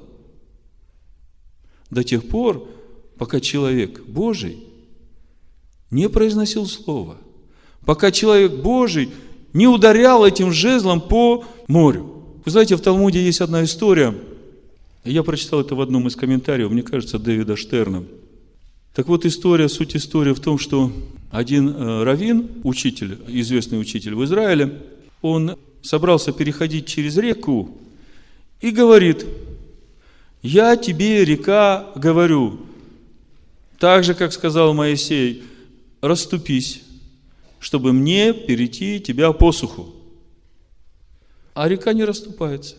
до тех пор, пока человек Божий не произносил слова. Пока человек Божий не ударял этим жезлом по морю. Вы знаете, в Талмуде есть одна история. Я прочитал это в одном из комментариев, мне кажется, Дэвида Штерна. Так вот, история, суть истории в том, что один э, раввин, учитель, известный учитель в Израиле, он собрался переходить через реку и говорит: я тебе, река, говорю, так же, как сказал Моисей, расступись, чтобы мне перейти тебя по суху. А река не расступается.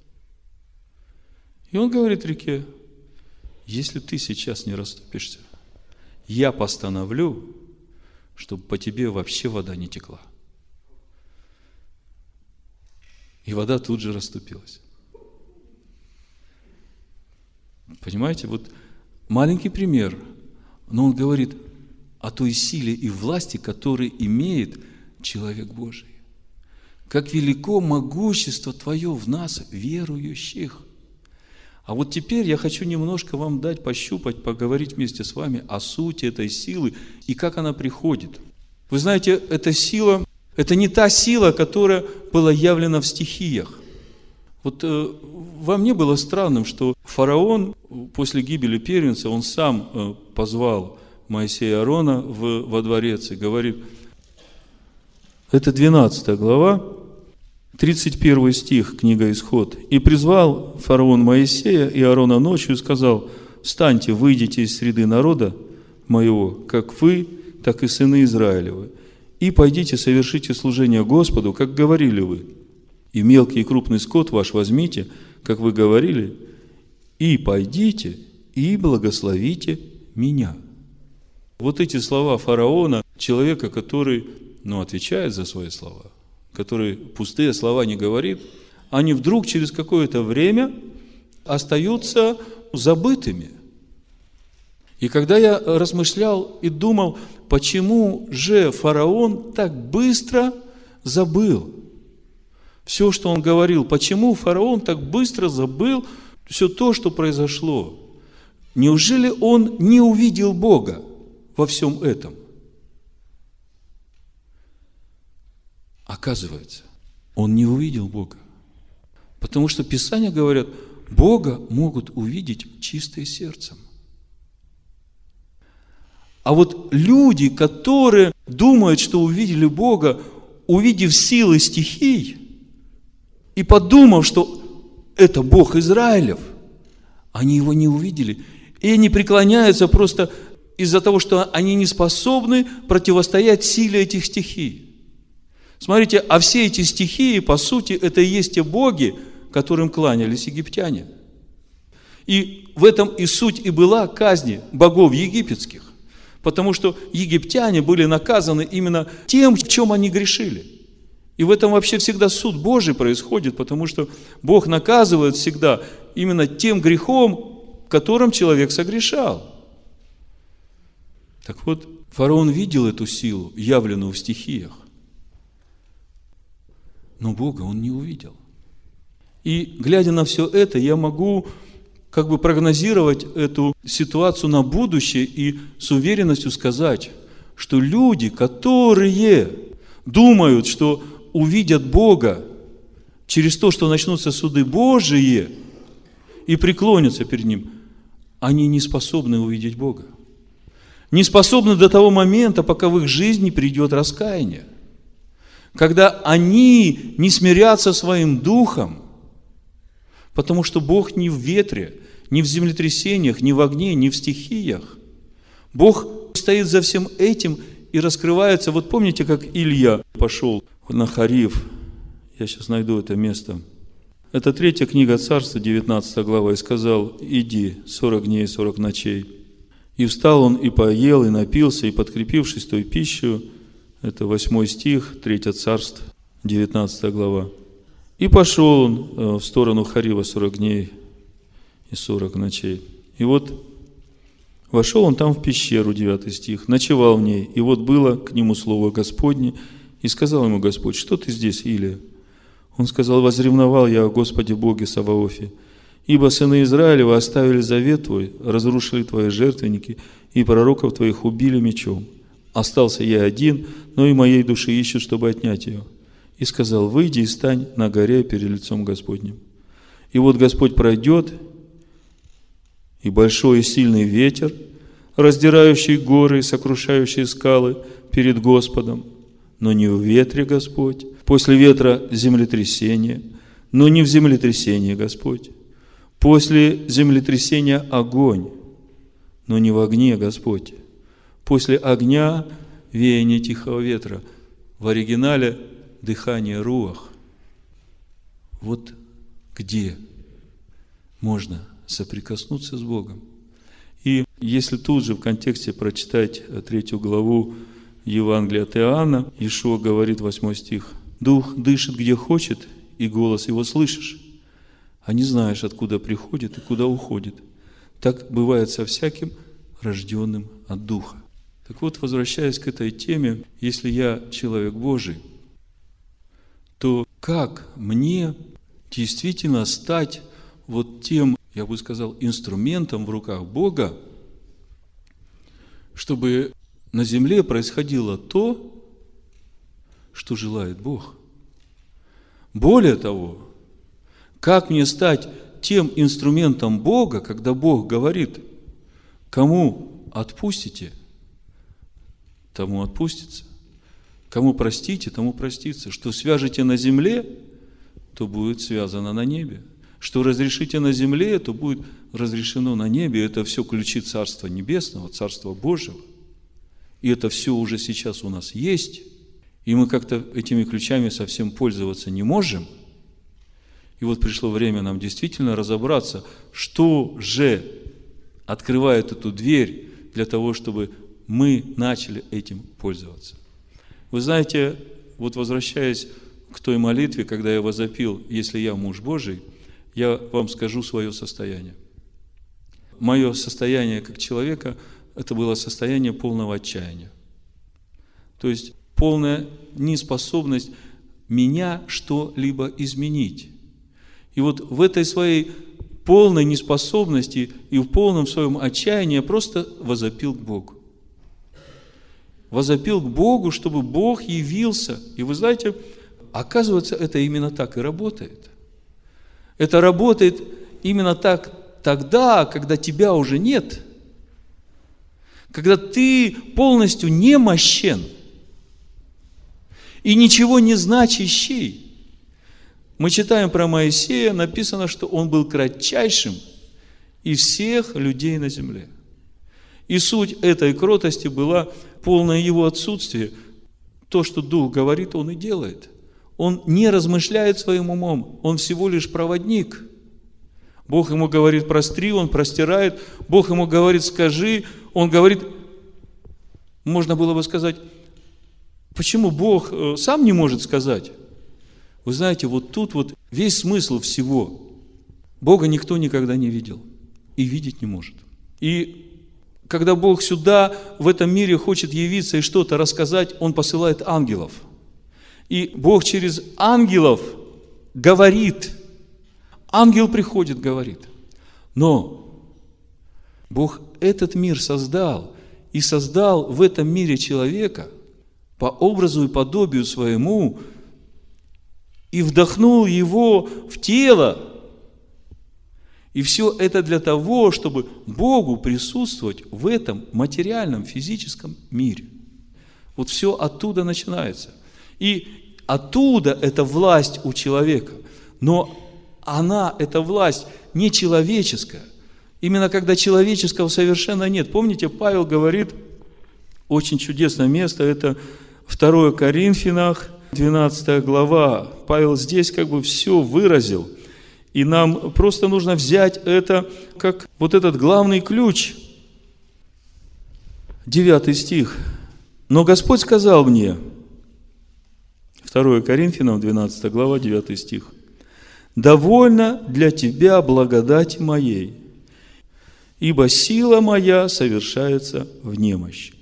И он говорит реке: если ты сейчас не расступишься, я постановлю, чтобы по тебе вообще вода не текла. И вода тут же расступилась. Понимаете, вот маленький пример, но он говорит о той силе и власти, которую имеет человек Божий. Как велико могущество Твое в нас, верующих. А вот теперь я хочу немножко вам дать пощупать, поговорить вместе с вами о сути этой силы и как она приходит. Вы знаете, эта сила, это не та сила, которая была явлена в стихиях. Вот э, вам не было странным, что фараон после гибели первенца, он сам э, позвал Моисея и Аарона в, во дворец и говорит, это двенадцатая глава, тридцать первый стих, книга Исход. «И призвал фараон Моисея и Аарона ночью и сказал: встаньте, выйдите из среды народа моего, как вы, так и сыны Израилевы, и пойдите совершите служение Господу, как говорили вы. И мелкий и крупный скот ваш возьмите, как вы говорили, и пойдите, и благословите меня». Вот эти слова фараона, человека, который, ну, отвечает за свои слова, который пустые слова не говорит, они вдруг через какое-то время остаются забытыми. И когда я размышлял и думал, почему же фараон так быстро забыл все, что он говорил, почему фараон так быстро забыл все то, что произошло? Неужели он не увидел Бога во всем этом? Оказывается, он не увидел Бога. Потому что Писания говорят, Бога могут увидеть чистые сердцем. А вот люди, которые думают, что увидели Бога, увидев силы стихий, и подумав, что это Бог Израилев, они его не увидели. И они преклоняются просто из-за того, что они не способны противостоять силе этих стихий. Смотрите, а все эти стихии, по сути, это и есть те боги, которым кланялись египтяне. И в этом и суть и была казни богов египетских. Потому что египтяне были наказаны именно тем, в чем они грешили. И в этом вообще всегда суд Божий происходит, потому что Бог наказывает всегда именно тем грехом, которым человек согрешал. Так вот, фараон видел эту силу, явленную в стихиях. но Бога он не увидел. И глядя на все это, я могу как бы прогнозировать эту ситуацию на будущее и с уверенностью сказать, что люди, которые думают, что увидят Бога через то, что начнутся суды Божии и преклонятся перед Ним, они не способны увидеть Бога. Не способны до того момента, пока в их жизни придет раскаяние. Когда они не смирятся своим духом, потому что Бог не в ветре, не в землетрясениях, не в огне, не в стихиях. Бог стоит за всем этим и раскрывается. Вот помните, как Илья пошел на Харив? Я сейчас найду это место. Это третья книга Царства, девятнадцатая глава. «И сказал: иди сорок дней и сорок ночей. И встал он, и поел, и напился, и, подкрепившись той пищей», это восьмой стих, третье Царство, девятнадцатая глава. «И пошел он в сторону Харива сорок дней и сорок ночей. И вот вошел он там в пещеру», девятый стих, «ночевал в ней. И вот было к нему слово Господне, и сказал ему Господь: что ты здесь, Илия? Он сказал: возревновал я о Господе Боге Саваофе, ибо сыны Израилева оставили завет твой, разрушили твои жертвенники, и пророков твоих убили мечом. Остался я один, но и моей души ищут, чтобы отнять ее. И сказал: выйди и стань на горе перед лицом Господним. И вот Господь пройдет, и большой и сильный ветер, раздирающий горы и сокрушающий скалы перед Господом, но не в ветре Господь. После ветра землетрясение, но не в землетрясении Господь. После землетрясения огонь, но не в огне Господь. После огня веяние тихого ветра. В оригинале дыхание руах. Вот где можно соприкоснуться с Богом. И если тут же в контексте прочитать третью главу Евангелия от Иоанна, Иешуа говорит, восьмой стих: «Дух дышит где хочет, и голос его слышишь, а не знаешь, откуда приходит и куда уходит. Так бывает со всяким рожденным от Духа». Так вот, возвращаясь к этой теме, если я человек Божий, то как мне действительно стать вот тем, я бы сказал, инструментом в руках Бога, чтобы на земле происходило то, что желает Бог? Более того, как мне стать тем инструментом Бога, когда Бог говорит: кому отпустите, тому отпустится, кому простите, тому простится, что свяжете на земле, то будет связано на небе, что разрешите на земле, то будет разрешено на небе. Это все ключи Царства Небесного, Царства Божьего. И это все уже сейчас у нас есть, и мы как-то этими ключами совсем пользоваться не можем. И вот пришло время нам действительно разобраться, что же открывает эту дверь для того, чтобы мы начали этим пользоваться. Вы знаете, вот возвращаясь к той молитве, когда я возопил: если я муж Божий, я вам скажу свое состояние. Мое состояние как человека – это было состояние полного отчаяния. То есть полная неспособность меня что-либо изменить. И вот в этой своей полной неспособности и в полном своем отчаянии я просто возопил к Богу. Возопил к Богу, чтобы Бог явился. И вы знаете, оказывается, это именно так и работает. Это работает именно так тогда, когда тебя уже нет. Когда ты полностью немощен и ничего не значащий. Мы читаем про Моисея, написано, что он был кратчайшим из всех людей на земле. И суть этой кротости была полное его отсутствие. То, что Дух говорит, он и делает. Он не размышляет своим умом, он всего лишь проводник. Бог ему говорит: простри, он простирает. Бог ему говорит: скажи, он говорит. Можно было бы сказать: почему Бог сам не может сказать? Вы знаете, вот тут вот весь смысл всего. Бога никто никогда не видел и видеть не может. И когда Бог сюда, в этом мире, хочет явиться и что-то рассказать, Он посылает ангелов. И Бог через ангелов говорит. Ангел приходит, говорит. Но Бог этот мир создал, и создал в этом мире человека по образу и подобию своему, и вдохнул его в тело. И все это для того, чтобы Богу присутствовать в этом материальном, физическом мире. Вот все оттуда начинается. И оттуда эта власть у человека. Но она, эта власть, не человеческая. Именно когда человеческого совершенно нет. Помните, Павел говорит, очень чудесное место, это второе Коринфянах, двенадцатая глава. Павел здесь как бы все выразил. И нам просто нужно взять это как вот этот главный ключ. Девятый стих. «Но Господь сказал мне», второе Коринфянам, двенадцатая глава, девятый стих, «довольно для тебя благодати моей, ибо сила моя совершается в немощи».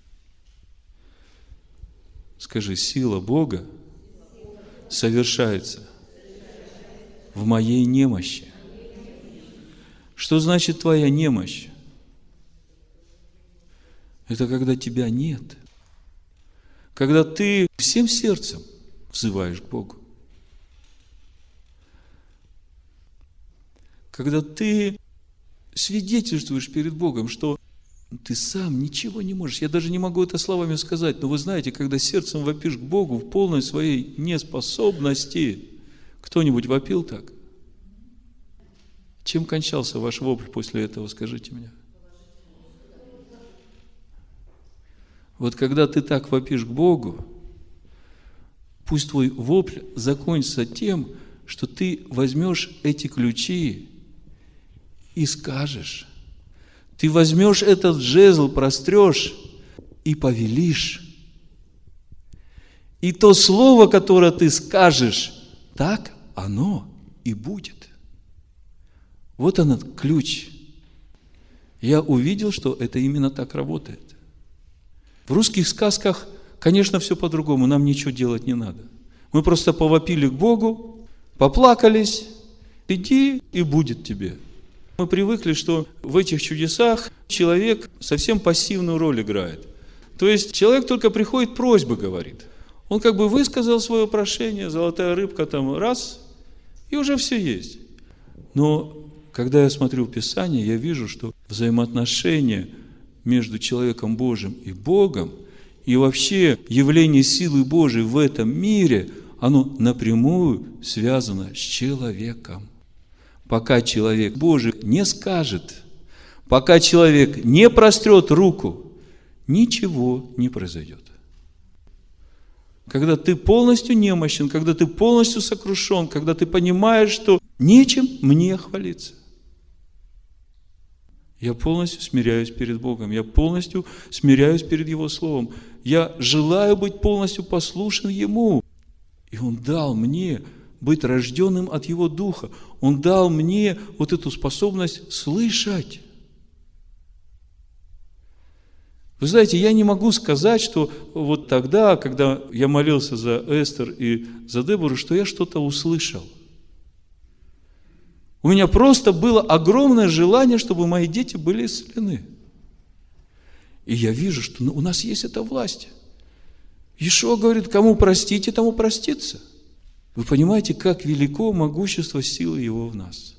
Скажи, сила Бога совершается в моей немощи. Что значит твоя немощь? Это когда тебя нет. Когда ты всем сердцем взываешь к Богу. Когда ты свидетельствуешь перед Богом, что ты сам ничего не можешь. Я даже не могу это словами сказать, но вы знаете, когда сердцем вопишь к Богу в полной своей неспособности. Кто-нибудь вопил так? Чем кончался ваш вопль после этого, скажите мне? Вот когда ты так вопишь к Богу, пусть твой вопль закончится тем, что ты возьмешь эти ключи и скажешь. Ты возьмешь этот жезл, прострешь и повелишь. И то слово, которое ты скажешь, так оно и будет. Вот он, ключ. Я увидел, что это именно так работает. В русских сказках, конечно, все по-другому. Нам ничего делать не надо. Мы просто повопили к Богу, поплакались, иди и будет тебе. Мы привыкли, что в этих чудесах человек совсем пассивную роль играет. То есть человек только приходит, просьбы говорит. Он как бы высказал свое прошение, золотая рыбка там раз, и уже все есть. Но когда я смотрю в Писание, я вижу, что взаимоотношения между человеком Божьим и Богом, и вообще явление силы Божией в этом мире, оно напрямую связано с человеком. Пока человек Божий не скажет, пока человек не прострет руку, ничего не произойдет. Когда ты полностью немощен, когда ты полностью сокрушен, когда ты понимаешь, что нечем мне хвалиться. Я полностью смиряюсь перед Богом, я полностью смиряюсь перед Его Словом. Я желаю быть полностью послушен Ему. И Он дал мне быть рожденным от Его Духа. Он дал мне вот эту способность слышать. Вы знаете, я не могу сказать, что вот тогда, когда я молился за Эстер и за Дебору, что я что-то услышал. У меня просто было огромное желание, чтобы мои дети были исцелены. И я вижу, что у нас есть эта власть. Иешуа говорит, кому простите, тому простится. Вы понимаете, как велико могущество силы Его в нас.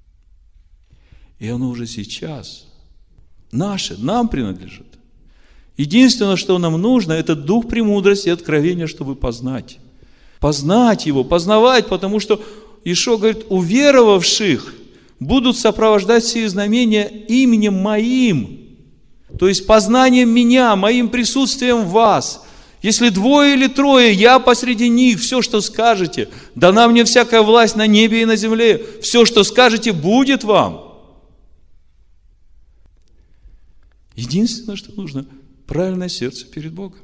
И оно уже сейчас наше, нам принадлежит. Единственное, что нам нужно, это дух премудрости и откровения, чтобы познать. Познать Его, познавать, потому что Иешуа говорит, уверовавших будут сопровождать сие знамения именем Моим. То есть познанием Меня, Моим присутствием в вас. Если двое или трое, я посреди них, все, что скажете, дана мне всякая власть на небе и на земле, все, что скажете, будет вам. Единственное, что нужно, правильное сердце перед Богом.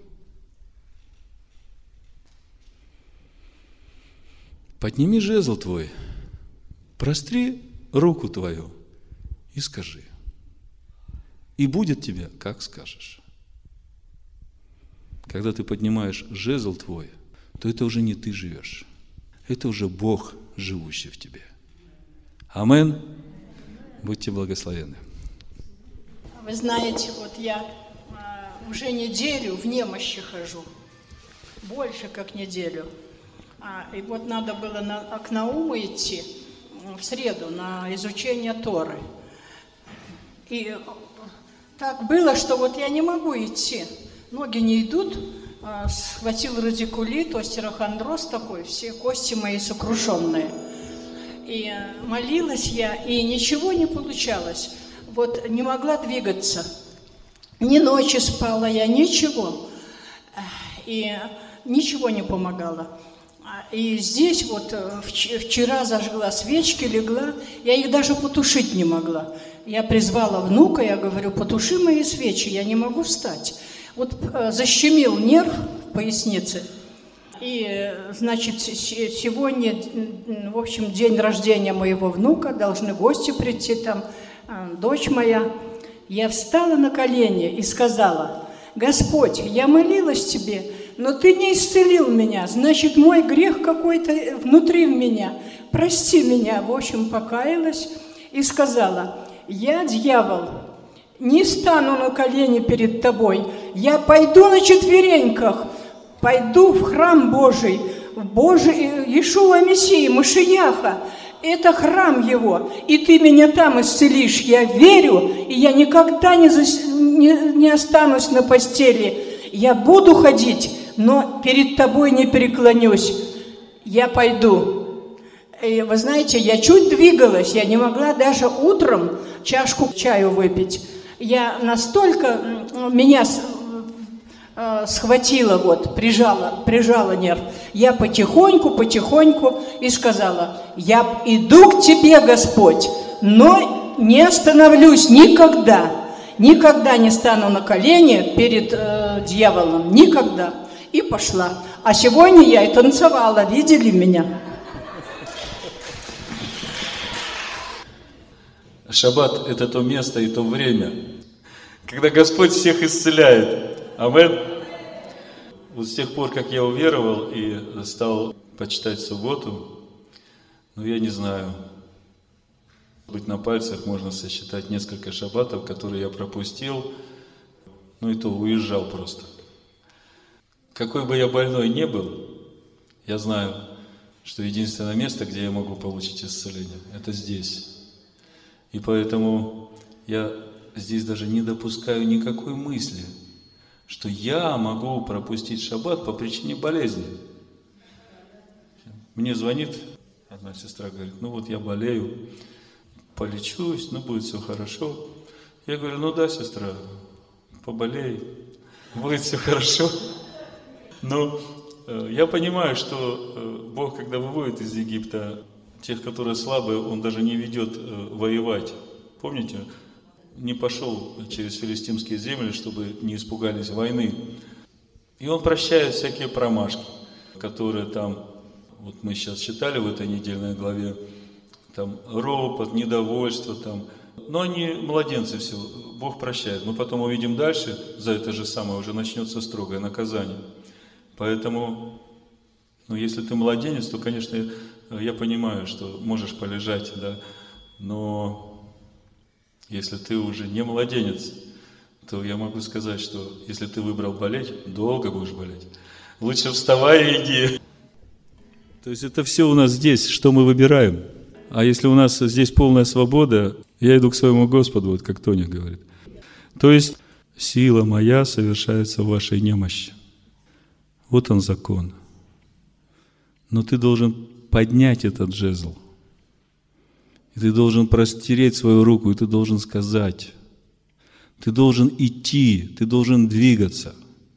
Подними жезл твой, простри руку твою и скажи. И будет тебе, как скажешь. Когда ты поднимаешь жезл твой, то это уже не ты живешь. Это уже Бог, живущий в тебе. Амен. Будьте благословенны. Вы знаете, вот я а, уже неделю в немощи хожу. Больше как неделю. А, и вот надо было на, к Науму идти в среду на изучение Торы. И так было, что вот я не могу идти. Ноги не идут. А, схватил радикулит, остеохондроз такой, все кости мои сокрушенные. И молилась я, и ничего не получалось. Вот не могла двигаться. Ни ночи спала я, ничего. И ничего не помогало. И здесь вот вчера зажгла свечки, легла. Я их даже потушить не могла. Я призвала внука, я говорю, потуши мои свечи, я не могу встать. Вот защемил нерв в пояснице. И, значит, сегодня, в общем, день рождения моего внука, должны гости прийти, там, дочь моя. Я встала на колени и сказала: Господь, я молилась Тебе, но Ты не исцелил меня, значит, мой грех какой-то внутри в меня. Прости меня. В общем, покаялась и сказала: я, дьявол, не стану на колени перед Тобой, я пойду на четвереньках, пойду в храм Божий, в Божий, Иешуа Мессии, Машияха. Это храм Его, и Ты меня там исцелишь. Я верю, и я никогда не, зас... не, не останусь на постели. Я буду ходить, но перед Тобой не преклонюсь. Я пойду. И вы знаете, я чуть двигалась, я не могла даже утром чашку чаю выпить. Я настолько, меня схватила, вот, прижала, прижала нерв. Я потихоньку, потихоньку и сказала: я иду к Тебе, Господь, но не остановлюсь никогда. Никогда не стану на колени перед э, дьяволом. Никогда. И пошла. А сегодня я и танцевала. Видели меня? Шаббат – это то место и то время, когда Господь всех исцеляет. Амен. Вот с тех пор, как я уверовал и стал почитать субботу, ну, я не знаю, быть на пальцах можно сосчитать несколько шаббатов, которые я пропустил, ну и то уезжал просто. Какой бы я больной ни был, я знаю, что единственное место, где я могу получить исцеление, это здесь. И поэтому я здесь даже не допускаю никакой мысли, что я могу пропустить шаббат по причине болезни. Мне звонит одна сестра, говорит: ну вот я болею, полечусь, ну будет все хорошо. Я говорю: ну да, сестра, поболей, будет все хорошо. Но э, я понимаю, что э, Бог, когда выводит из Египта тех, которые слабые, Он даже не ведет э, воевать. Помните? Не пошел через филистимские земли, чтобы не испугались войны. И Он прощает всякие промашки, которые там, вот мы сейчас читали в этой недельной главе, там ропот, недовольство, там. Но они младенцы все, Бог прощает. Мы потом увидим дальше, за это же самое уже начнется строгое наказание. Поэтому, ну, если ты младенец, то, конечно, я понимаю, что можешь полежать, да, но если ты уже не младенец, то я могу сказать, что если ты выбрал болеть, долго будешь болеть. Лучше вставай и иди. То есть это все у нас здесь, что мы выбираем. А если у нас здесь полная свобода, я иду к своему Господу, вот как Тоня говорит. То есть сила моя совершается в вашей немощи. Вот он закон. Но ты должен поднять этот жезл. И ты должен простереть свою руку, и ты должен сказать. Ты должен идти, ты должен двигаться.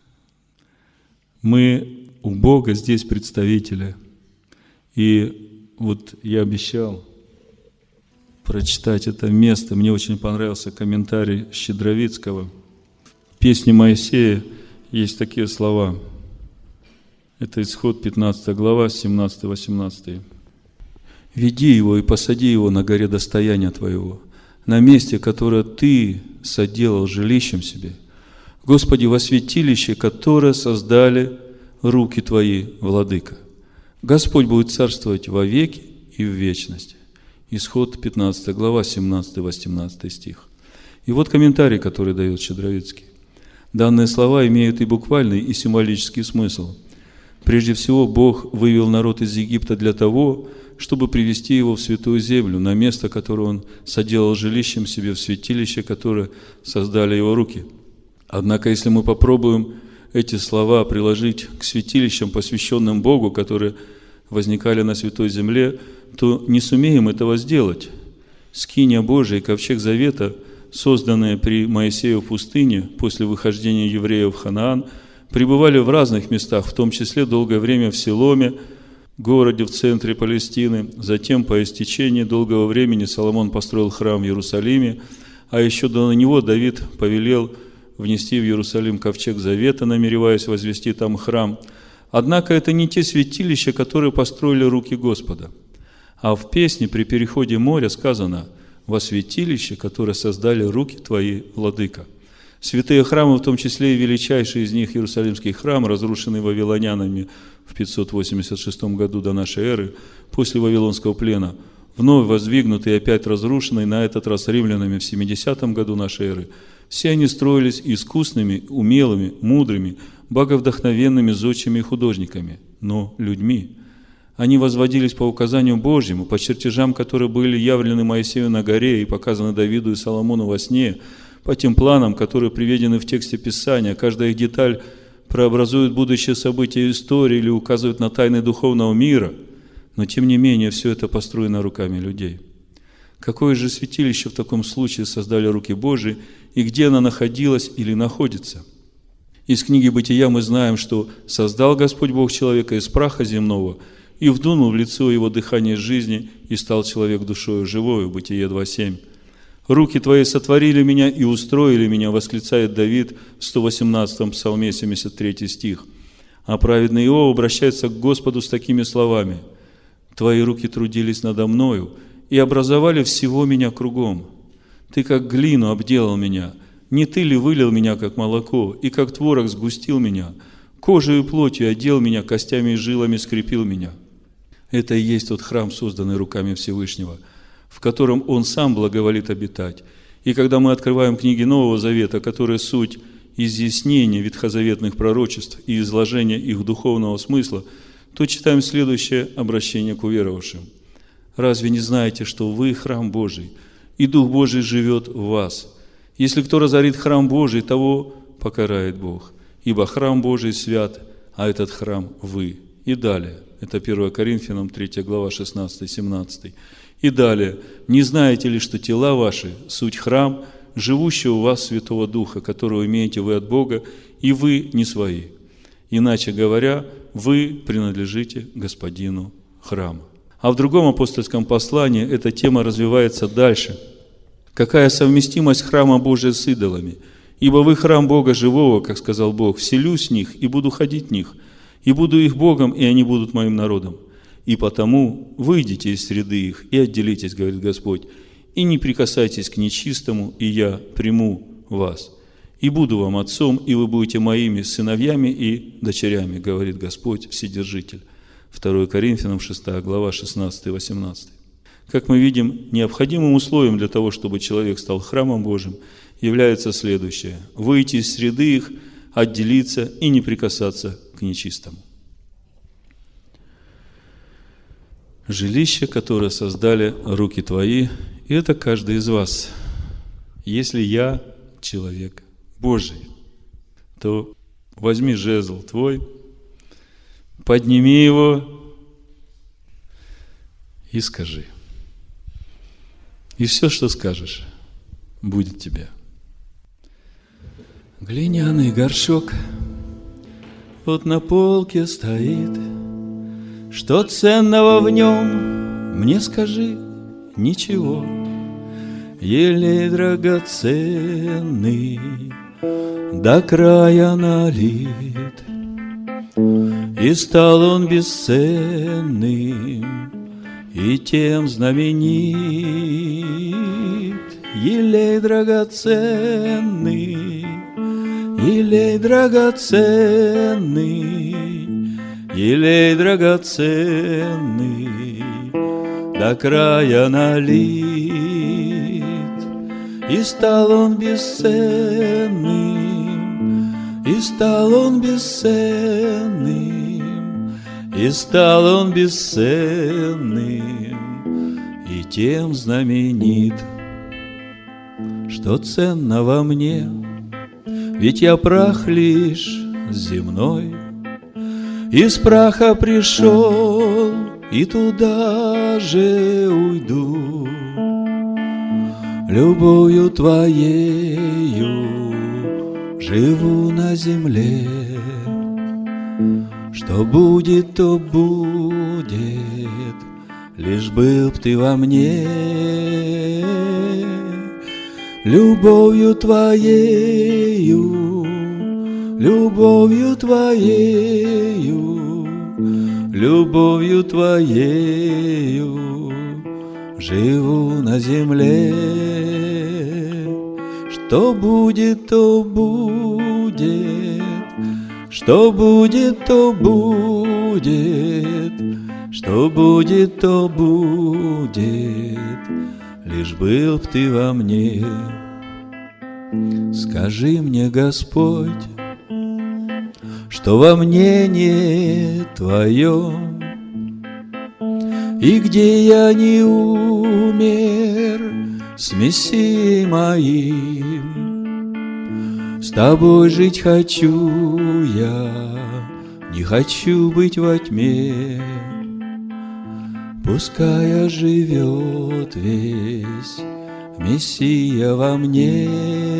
Мы у Бога здесь представители. И вот я обещал прочитать это место. Мне очень понравился комментарий Щедровицкого. В песне Моисея есть такие слова. Это Исход пятнадцатая глава, семнадцатый-восемнадцатый. «Веди его и посади его на горе достояния твоего, на месте, которое ты соделал жилищем себе, Господи, во святилище, которое создали руки Твои, Владыка. Господь будет царствовать во веки и в вечности. Исход пятнадцатая глава, семнадцатый-восемнадцатый стих. И вот комментарий, который дает Щедровицкий. Данные слова имеют и буквальный, и символический смысл. Прежде всего, Бог вывел народ из Египта для того, чтобы привести его в святую землю, на место, которое Он соделал жилищем себе в святилище, которое создали его руки. Однако, если мы попробуем эти слова приложить к святилищам, посвященным Богу, которые возникали на святой земле, то не сумеем этого сделать. Скиния Божия и ковчег Завета, созданные при Моисее в пустыне после выхождения евреев в Ханаан, пребывали в разных местах, в том числе долгое время в Силоме, городе в центре Палестины. Затем, по истечении долгого времени, Соломон построил храм в Иерусалиме, а еще до него Давид повелел внести в Иерусалим ковчег Завета, намереваясь возвести там храм. Однако это не те святилища, которые построили руки Господа. А в песне при переходе моря сказано: «Во святилище, которое создали руки Твои, Владыка». Святые храмы, в том числе и величайший из них Иерусалимский храм, разрушенный вавилонянами в пятьсот восемьдесят шестом году до нашей эры, после Вавилонского плена, вновь воздвигнутый и опять разрушенный, на этот раз римлянами в семидесятом году нашей эры, все они строились искусными, умелыми, мудрыми, боговдохновенными зодчими и художниками, но людьми. Они возводились по указанию Божьему, по чертежам, которые были явлены Моисею на горе и показаны Давиду и Соломону во сне, по тем планам, которые приведены в тексте Писания. Каждая их деталь преобразует будущее события истории или указывает на тайны духовного мира, но тем не менее все это построено руками людей. Какое же святилище в таком случае создали руки Божии, и где оно находилось или находится? Из книги Бытия мы знаем, что создал Господь Бог человека из праха земного и вдунул в лицо его дыхание жизни, и стал человек душою живою. Бытие два семь. «Руки Твои сотворили меня и устроили меня», восклицает Давид в сто восемнадцатом псалме, семьдесят третий стих. А праведный Иов обращается к Господу с такими словами: «Твои руки трудились надо мною и образовали всего меня кругом. Ты как глину обделал меня, не Ты ли вылил меня, как молоко, и как творог сгустил меня, кожей и плотью одел меня, костями и жилами скрепил меня». Это и есть тот храм, созданный руками Всевышнего, в котором Он Сам благоволит обитать. И когда мы открываем книги Нового Завета, которые суть изъяснения ветхозаветных пророчеств и изложения их духовного смысла, то читаем следующее обращение к уверовавшим. «Разве не знаете, что вы храм Божий, и Дух Божий живет в вас? Если кто разорит храм Божий, того покарает Бог, ибо храм Божий свят, а этот храм вы». И далее, это первое Коринфянам третья глава, шестнадцатый-семнадцатый. И далее: «Не знаете ли, что тела ваши – суть храм, живущего у вас Святого Духа, которого имеете вы от Бога, и вы не свои? Иначе говоря, вы принадлежите Господину храма». А в другом апостольском послании эта тема развивается дальше. «Какая совместимость храма Божия с идолами? Ибо вы храм Бога живого, как сказал Бог, вселюсь в них и буду ходить в них, и буду их Богом, и они будут моим народом. И потому выйдите из среды их и отделитесь, говорит Господь, и не прикасайтесь к нечистому, и я приму вас. И буду вам отцом, и вы будете моими сыновьями и дочерями, говорит Господь Вседержитель». второе Коринфянам шестая глава, шестнадцатый-восемнадцатый. Как мы видим, необходимым условием для того, чтобы человек стал храмом Божьим, является следующее: выйти из среды их, отделиться и не прикасаться к нечистому. Жилище, которое создали руки Твои, и это каждый из вас. Если я человек Божий, то возьми жезл твой, подними его и скажи. И все, что скажешь, будет тебе. Глиняный горшок вот на полке стоит. Что ценного в нем, мне скажи, ничего. Еле драгоценный, до края налит, и стал он бесценным, и тем знаменит. Елей драгоценный, елей драгоценный, елей драгоценный, до края налит, и стал он бесценным, и стал он бесценным, и стал он бесценным, и тем знаменит, что ценно во мне, ведь я прах лишь земной, из праха пришел, и туда же уйду. Любовью Твоею живу на земле, что будет, то будет, лишь был б Ты во мне. Любовью Твоею, любовью Твоею, любовью Твоею живу на земле. Что будет, то будет, что будет, то будет, что будет, то будет, лишь был б Ты во мне. Скажи мне, Господь, что во мнении Твоем, и где я не умер с Мессией моим. С Тобой жить хочу я, не хочу быть во тьме. Пускай живет весь Мессия во мне.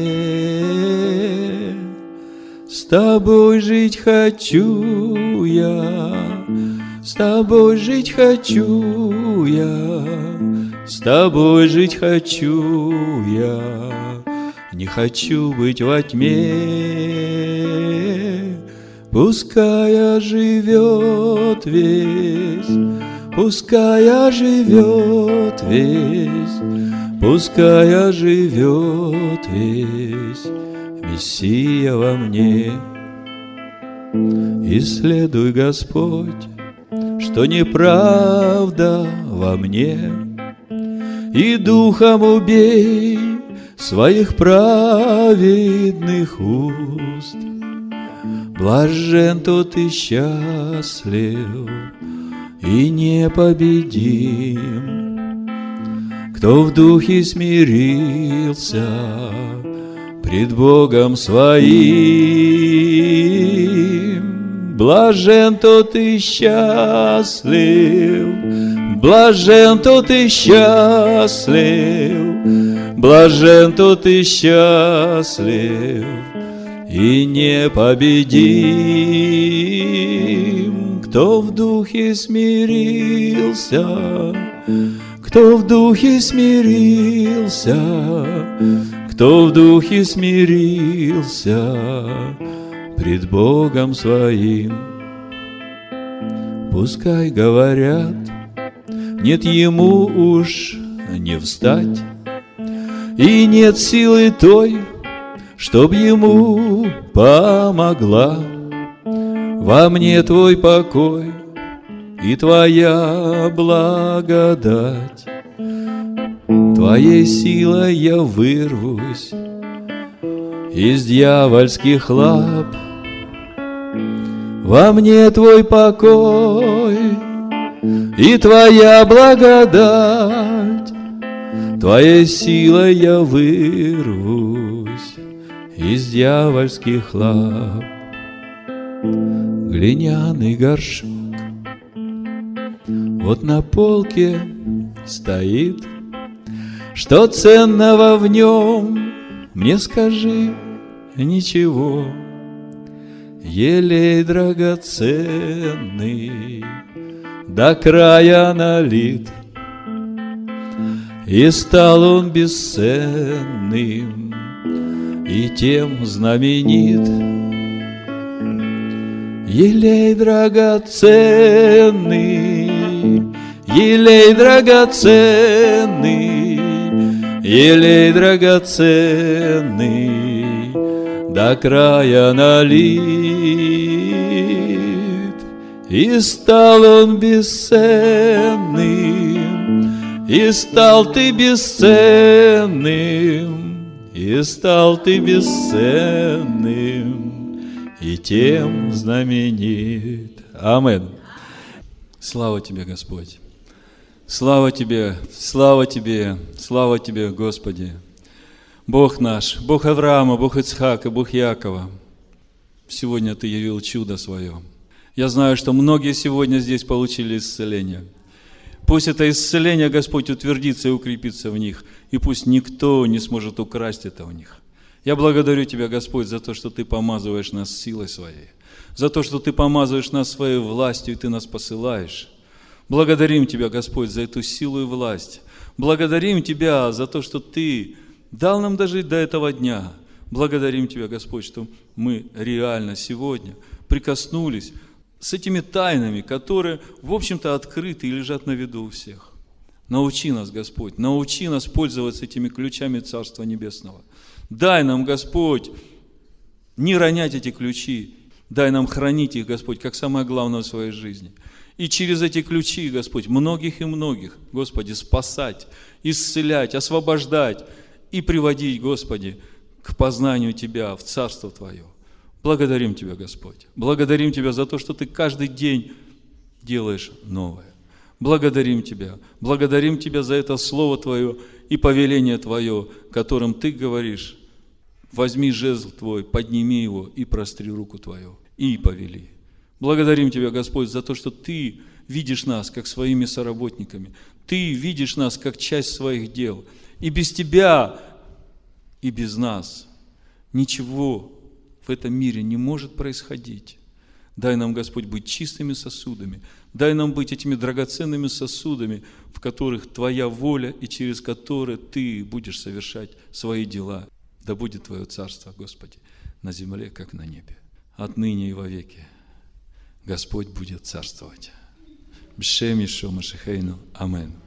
С Тобой жить хочу я, с Тобой жить хочу я, с Тобой жить хочу я, не хочу быть во тьме. Пускай живет весь, пускай живет весь, пускай живет весь Мессия во мне. Исследуй, Господь, что неправда во мне, и духом убей своих праведных уст. Блажен тот и счастлив, и непобедим, кто в духе смирился пред Богом своим. Блажен тот и счастлив, блажен тот и счастлив, блажен тот и счастлив, и непобедим, кто в духе смирился, кто в духе смирился, кто в духе смирился пред Богом своим. Пускай говорят, нет ему уж не встать, и нет силы той, чтоб ему помогла. Во мне Твой покой и Твоя благодать. Твоей силой я вырвусь из дьявольских лап. Во мне Твой покой и Твоя благодать. Твоей силой я вырвусь из дьявольских лап. Глиняный горшок вот на полке стоит. Что ценного в нем, мне скажи, ничего. Елей драгоценный, до края налит, и стал он бесценным, и тем знаменит. Елей драгоценный, елей драгоценный, елей драгоценный, до края налит, и стал он бесценным, и стал ты бесценным, и стал ты бесценным, и тем знаменит. Амин. Слава тебе, Господь! Слава тебе, слава тебе, слава тебе, Господи! Бог наш, Бог Авраама, Бог Ицхака, Бог Якова, сегодня Ты явил чудо свое. Я знаю, что многие сегодня здесь получили исцеление. Пусть это исцеление, Господь, утвердится и укрепится в них, и пусть никто не сможет украсть это у них. Я благодарю Тебя, Господь, за то, что Ты помазываешь нас силой Своей, за то, что Ты помазываешь нас Своей властью, и Ты нас посылаешь. Благодарим Тебя, Господь, за эту силу и власть. Благодарим Тебя за то, что Ты дал нам дожить до этого дня. Благодарим Тебя, Господь, что мы реально сегодня прикоснулись с этими тайнами, которые, в общем-то, открыты и лежат на виду у всех. Научи нас, Господь, научи нас пользоваться этими ключами Царства Небесного. Дай нам, Господь, не ронять эти ключи, дай нам хранить их, Господь, как самое главное в своей жизни. И через эти ключи, Господь, многих и многих, Господи, спасать, исцелять, освобождать и приводить, Господи, к познанию Тебя, в Царство Твое. Благодарим Тебя, Господь. Благодарим Тебя за то, что Ты каждый день делаешь новое. Благодарим Тебя. Благодарим Тебя за это Слово Твое и повеление Твое, которым Ты говоришь: возьми жезл Твой, подними его и простри руку Твою, и повели. Благодарим Тебя, Господь, за то, что Ты видишь нас, как своими соработниками. Ты видишь нас, как часть своих дел. И без Тебя, и без нас ничего в этом мире не может происходить. Дай нам, Господь, быть чистыми сосудами. Дай нам быть этими драгоценными сосудами, в которых Твоя воля и через которые Ты будешь совершать свои дела. Да будет Твое Царство, Господи, на земле, как на небе, отныне и вовеки. Господь будет царствовать. Бшем Ишо Машихейну. Амин.